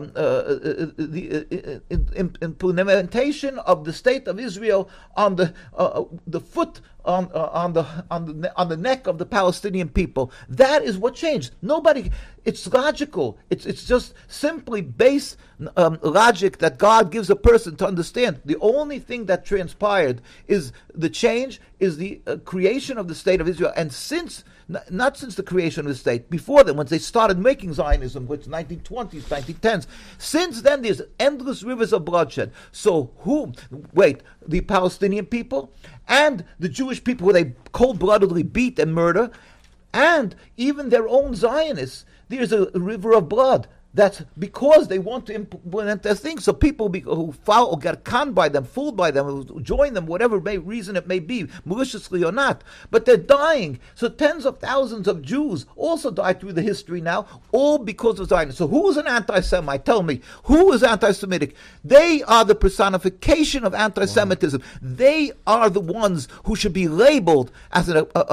implementation of the state of Israel on the foot. On the neck of the Palestinian people. That is what changed. Nobody. It's logical. It's just simply base logic that God gives a person to understand. The only thing that transpired is the change, is the creation of the state of Israel. And not since the creation of the state, before then, when they started making Zionism, which 1920s, 1910s, since then there's endless rivers of bloodshed. So the Palestinian people and the Jewish people who they cold-bloodedly beat and murder, and even their own Zionists, there's a river of blood. That's because they want to implement their thing. So people who follow or get conned by them, fooled by them, who join them, whatever reason it may be, maliciously or not, but they're dying. So tens of thousands of Jews also died through the history now, all because of Zionism. So who is an anti-Semite? Tell me, who is anti-Semitic? They are the personification of anti-Semitism. Wow. They are the ones who should be labeled as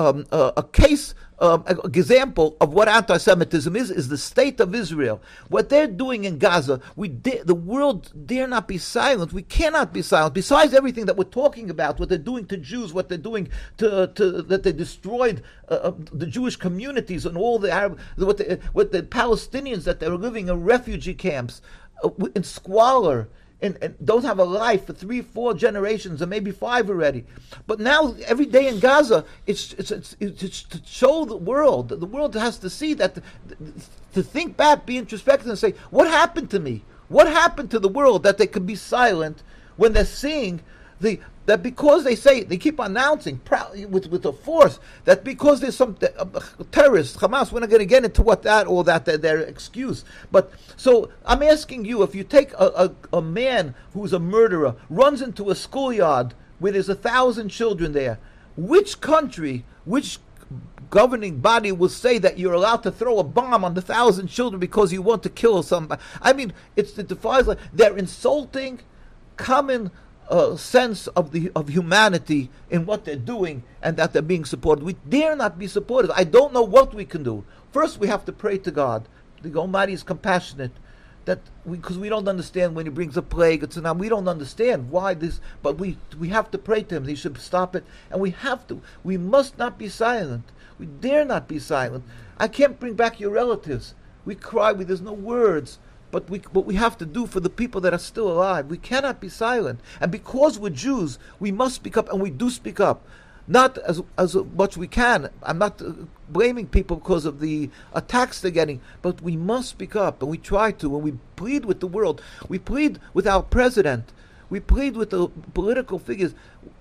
a case. Example of what anti-Semitism is the state of Israel. What they're doing in Gaza, the world dare not be silent. We cannot be silent. Besides everything that we're talking about, what they're doing to Jews, what they're doing that they destroyed the Jewish communities and all the Arab, what the Palestinians that they're living in refugee camps in squalor. And don't have a life for 3-4 generations, or maybe 5 already. But now, every day in Gaza, it's to show the world has to see that, to think back, be introspective, and say, what happened to me? What happened to the world that they can be silent when they're seeing that because they keep announcing with a force that because there's some terrorists, Hamas, we're not going to get into all that their excuse. But so I'm asking you, if you take a man who's a murderer, runs into a schoolyard where there's 1,000 children there, which country, which governing body will say that you're allowed to throw a bomb on the 1,000 children because you want to kill somebody? I mean, it defies. They're insulting common sense of humanity in what they're doing, and that they're being supported. We dare not be supported. I don't know what we can do. First, we have to pray to God. The Almighty is compassionate, because we don't understand when He brings a plague. We don't understand why this, but we have to pray to Him. He should stop it, and we must not be silent. We dare not be silent. I can't bring back your relatives. We cry. There's no words. But what we have to do for the people that are still alive, we cannot be silent. And because we're Jews, we must speak up, and we do speak up. Not as much we can. I'm not blaming people because of the attacks they're getting, but we must speak up, and we try to, and we plead with the world. We plead with our president. We plead with the political figures.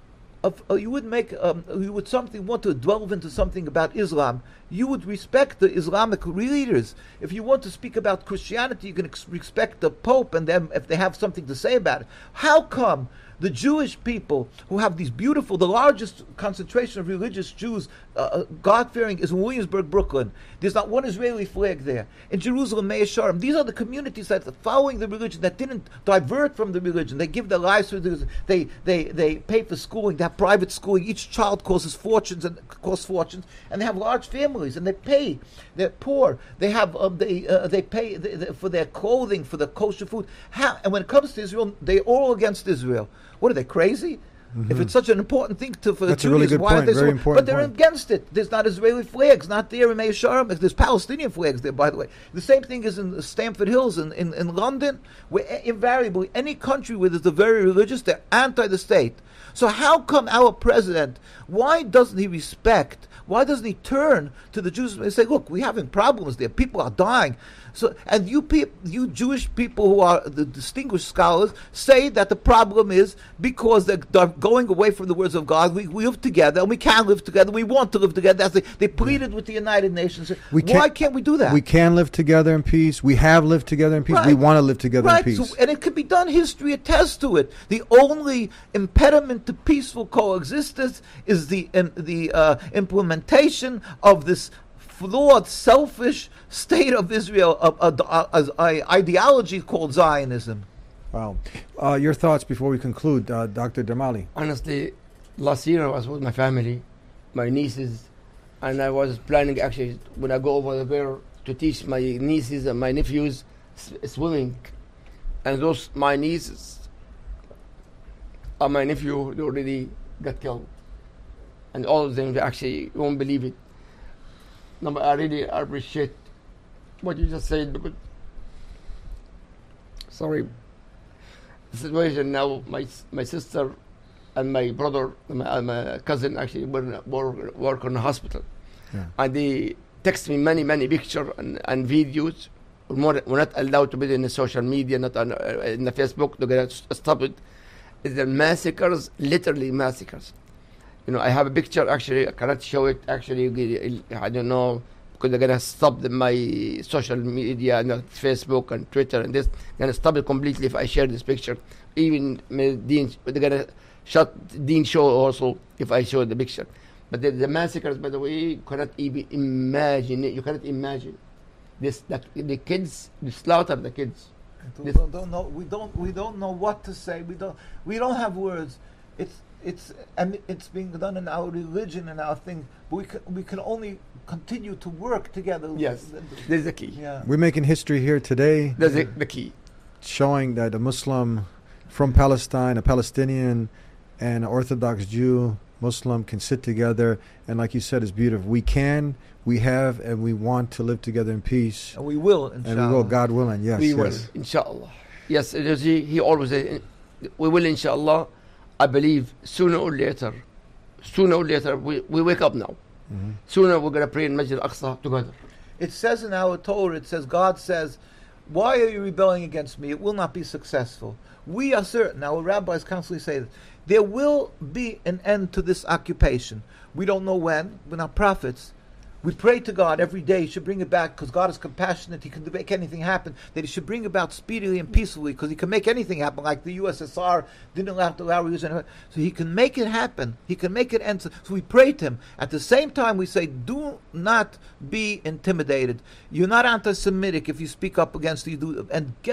You would want to delve into something about Islam. You would respect the Islamic leaders. If you want to speak about Christianity, you can respect the Pope and them if they have something to say about it. How come the Jewish people who have the largest concentration of religious Jews, God-fearing, is in Williamsburg, Brooklyn? There's not one Israeli flag there. In Jerusalem, Mea Shearim, these are the communities that are following the religion, that didn't divert from the religion. They give their lives to the religion. They pay for schooling. They have private schooling. Each child costs fortunes, and they have large families, and they pay. They're poor. They have they pay for their clothing, for the kosher food. And when it comes to Israel, they're all against Israel. What are they, crazy? Mm-hmm. If it's such an important thing for the Jews, really good why point. are they Very important But they're point. against it. There's not Israeli flags, not there in Mea Shearim. There's Palestinian flags there, by the way. The same thing is in Stamford Hills in London, where invariably any country where there's a very religious, they're anti the state. So how come our president, why doesn't he respect, why doesn't he turn to the Jews and say, look, we're having problems there, people are dying. So, and you Jewish people who are the distinguished scholars say that the problem is because they're going away from the words of God. We live together, and we can live together. We want to live together. They pleaded with the United Nations. Why can't we do that? We can live together in peace. We have lived together in peace. Right. We want to live together in peace. So, and it could be done. History attests to it. The only impediment to peaceful coexistence is the implementation of this flawed, selfish state of Israel, as ideology called Zionism. Wow. Your thoughts before we conclude, Dr. Dermali? Honestly, last year I was with my family, my nieces, and I was planning actually when I go over there to teach my nieces and my nephews swimming. And my nieces and my nephew, they already got killed. And all of them, they actually won't believe it. No, but I really appreciate what you just said, because the situation now, my sister and my brother and my cousin actually work in the hospital. Yeah. And they text me many pictures and videos. We're not allowed to put it in the social media, not on, in the Facebook. They're going to stop it. It's the massacres, literally massacres. You know, I have a picture, actually, I cannot show it, actually, I don't know, because they're gonna stop my social media, Facebook and Twitter, and this gonna stop it completely if I share this picture. Even Dean, they're gonna shut Dean show also if I show the picture. But the massacres, by the way, you cannot even imagine it. You cannot imagine this. The kids, they slaughter the kids. We don't know what to say. We don't have words. It's being done in our religion and our thing. But we can only continue to work together. Yes, there's the key. Yeah. We're making history here today. That's the key. Showing that a Muslim from Palestine, a Palestinian, and an Orthodox Jew, Muslim can sit together, and like you said, it's beautiful. We have, and we want to live together in peace. And we will, inshallah. And we will, God willing, yes. We will, inshallah. Yes, he always said, we will, inshallah. I believe sooner or later, we wake up now. Mm-hmm. Sooner we're going to pray in Masjid al-Aqsa together. It says in our Torah, God says, why are you rebelling against me? It will not be successful. We are certain, our rabbis constantly say this, there will be an end to this occupation. We don't know when. We're not prophets. We pray to God every day He should bring it back because God is compassionate. He can make anything happen. That He should bring about speedily and peacefully because He can make anything happen. Like the USSR didn't have to allow religion. So He can make it happen. He can make it end. So we pray to Him. At the same time, we say, do not be intimidated. You're not anti-Semitic if you speak up against you.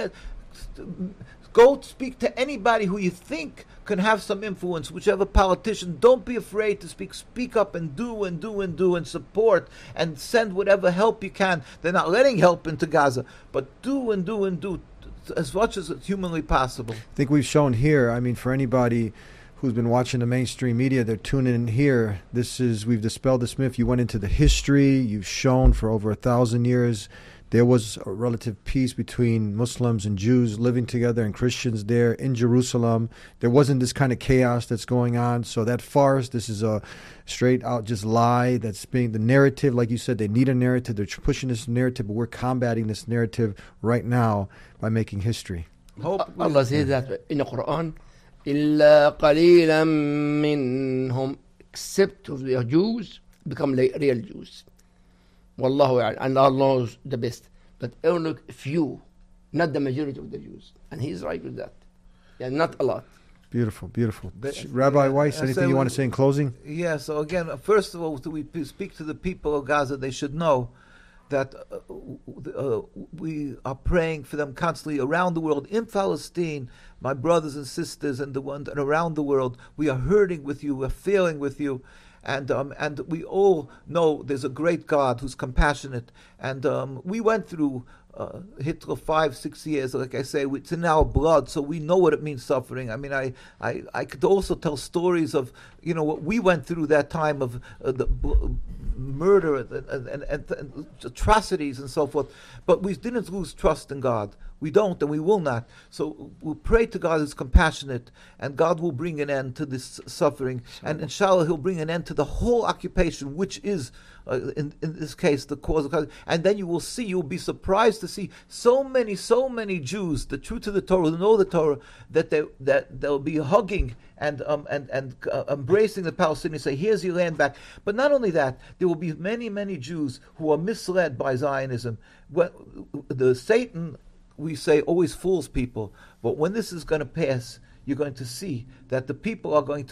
Go speak to anybody who you think can have some influence, whichever politician. Don't be afraid to speak. Speak up and do and support and send whatever help you can. They're not letting help into Gaza, but do as much as it's humanly possible. I think we've shown here, for anybody who's been watching the mainstream media, they're tuning in here. We've dispelled this myth. You went into the history. You've shown for over 1,000 years there was a relative peace between Muslims and Jews living together and Christians there in Jerusalem. There wasn't this kind of chaos that's going on. So that farce, this is a straight out just lie that's being the narrative. Like you said, they need a narrative. They're pushing this narrative, but we're combating this narrative right now by making history. Allah says that in the Quran, إِلَّا قَلِيلًا مِّنْهُمْ, except of the Jews become like real Jews. Wallahu, and Allah knows the best. But only few, not the majority of the Jews. And He's right with that. Yeah, not a lot. Beautiful. Rabbi Weiss, anything you want to say in closing? Yeah, so again, first of all, we speak to the people of Gaza. They should know that we are praying for them constantly around the world. In Palestine, my brothers and sisters and around the world, we are hurting with you, we're feeling with you. And we all know there's a great God who's compassionate. And we went through Hitler 5-6 years. Like I say, it's in our blood, so we know what it means suffering. I could also tell stories of what we went through that time of the murder and atrocities and so forth. But we didn't lose trust in God. We don't, and we will not. So we'll pray to God who's compassionate, and God will bring an end to this suffering. And inshallah, He'll bring an end to the whole occupation, which is, in this case, the cause of God. And then you'll be surprised to see so many Jews, the true to the Torah, who know the Torah, that they'll be hugging and embracing the Palestinians, say, here's your land back. But not only that, there will be many Jews who are misled by Zionism. The Satan, we say, always fools people, but when this is going to pass, you're going to see that the people are going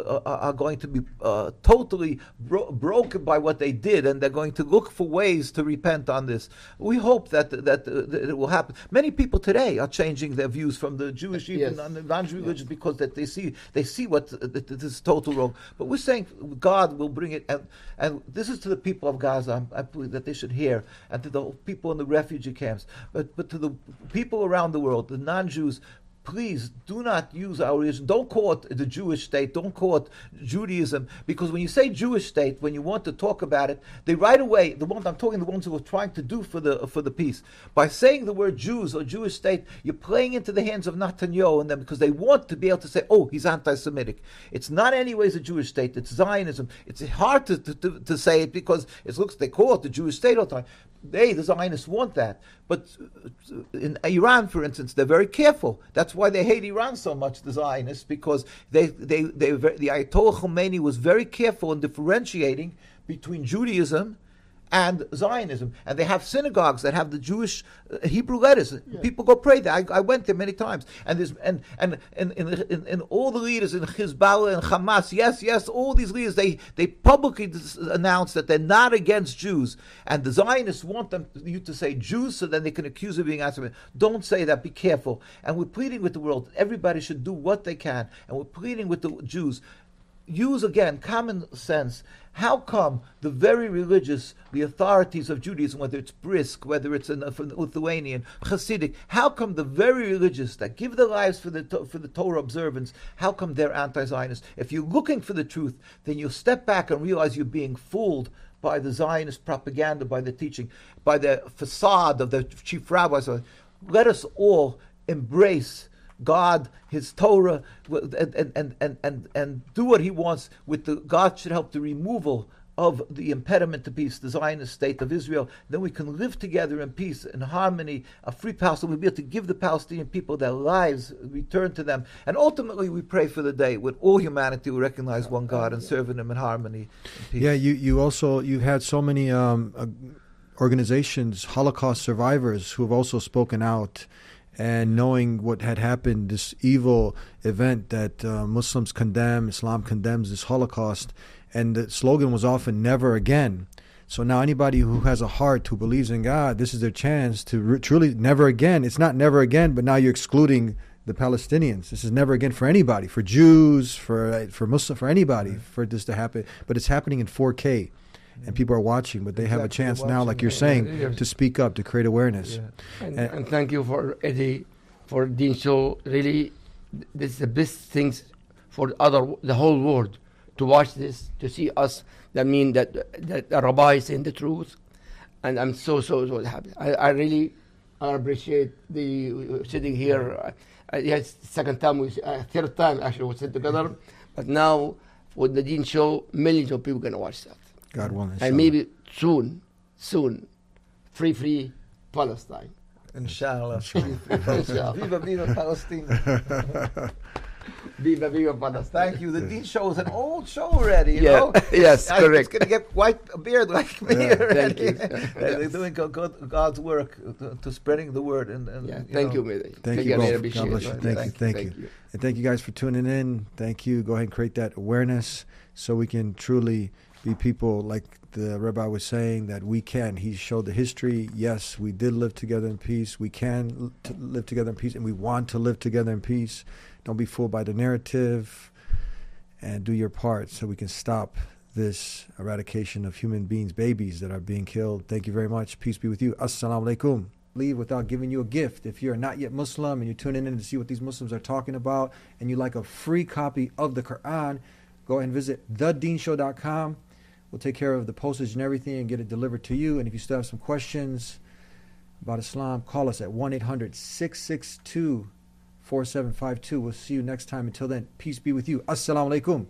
to be totally broken by what they did, and they're going to look for ways to repent on this. We hope that it will happen. Many people today are changing their views from the Jewish even on the non-religious because that they see what this is total wrong. But we're saying God will bring it, and this is to the people of Gaza. I believe that they should hear, and to the people in the refugee camps, but to the people around the world, the non-Jews. Please do not use our religion. Don't call it the Jewish state. Don't call it Judaism. Because when you say Jewish state, when you want to talk about it, they right away, the ones who are trying to do for the peace. By saying the word Jews or Jewish state, you're playing into the hands of Netanyahu and them because they want to be able to say, oh, he's anti-Semitic. It's not anyways a Jewish state. It's Zionism. It's hard to say it because they call it the Jewish state all the time. The Zionists want that. But in Iran, for instance, they're very careful. That's why they hate Iran so much, the Zionists, because the Ayatollah Khomeini was very careful in differentiating between Judaism and Zionism, and they have synagogues that have the Jewish Hebrew letters. People go pray there. I went there many times, and there's and in all the leaders in Hezbollah and Hamas, yes, all these leaders, they publicly announce that they're not against Jews, and the Zionists want you to say Jews, so then they can accuse you of being anti-Semitic. Don't say that. Be careful. And we're pleading with the world. Everybody should do what they can, and we're pleading with the Jews. Use again common sense. How come the very religious, the authorities of Judaism, whether it's Brisk, whether it's Lithuanian, Hasidic, how come the very religious that give their lives for the Torah observance, how come they're anti-Zionist? If you're looking for the truth, then you step back and realize you're being fooled by the Zionist propaganda, by the teaching, by the facade of the chief rabbis. Let us all embrace God, His Torah, and do what He wants. God should help the removal of the impediment to peace, the Zionist state of Israel. Then we can live together in peace, in harmony, a free Palestine. We'll be able to give the Palestinian people their lives, return to them. And ultimately, we pray for the day when all humanity will recognize one God and serve Him in harmony and peace. Yeah, you had so many organizations, Holocaust survivors, who have also spoken out. And knowing what had happened, this evil event that Muslims condemn, Islam condemns this Holocaust, and the slogan was often "Never again." So now anybody who has a heart, who believes in God, this is their chance to truly never again. It's not never again, but now you're excluding the Palestinians. This is never again for anybody, for Jews, for Muslims, for anybody, for this to happen. But it's happening in 4K. And people are watching, but they have a chance now, like you're saying, to speak up, to create awareness. Yeah. And thank you for Eddie, for Dean Show. Really, this is the best things for the whole world to watch this, to see us. That mean that the rabbi is saying the truth, and I'm so happy. I really appreciate the sitting here. Yes, third time actually we sit together, but now with the Dean Show, millions of people gonna watch that. God willing. And maybe soon, free Palestine. Inshallah. Viva Palestine. Viva Palestine. Thank you. The Dean Show is an old show already, you know? Yes, correct. It's going to get quite a beard like me. Thank you. They're doing God's work to spreading the word. Thank you, Mehdi. Thank you both. God bless you. Thank you. And thank you guys for tuning in. Thank you. Go ahead and create that awareness so we can truly be people like the Rabbi was saying that we can. He showed the history. Yes, we did live together in peace. We can live together in peace, and we want to live together in peace. Don't be fooled by the narrative, and do your part so we can stop this eradication of human beings, babies that are being killed. Thank you very much. Peace be with you. Assalamu alaikum. Leave without giving you a gift. If you're not yet Muslim and you're tuning in to see what these Muslims are talking about, and you like a free copy of the Quran, go ahead and visit thedeanshow.com. We'll take care of the postage and everything and get it delivered to you. And if you still have some questions about Islam, call us at 1-800-662-4752. We'll see you next time. Until then, peace be with you. Assalamu alaikum.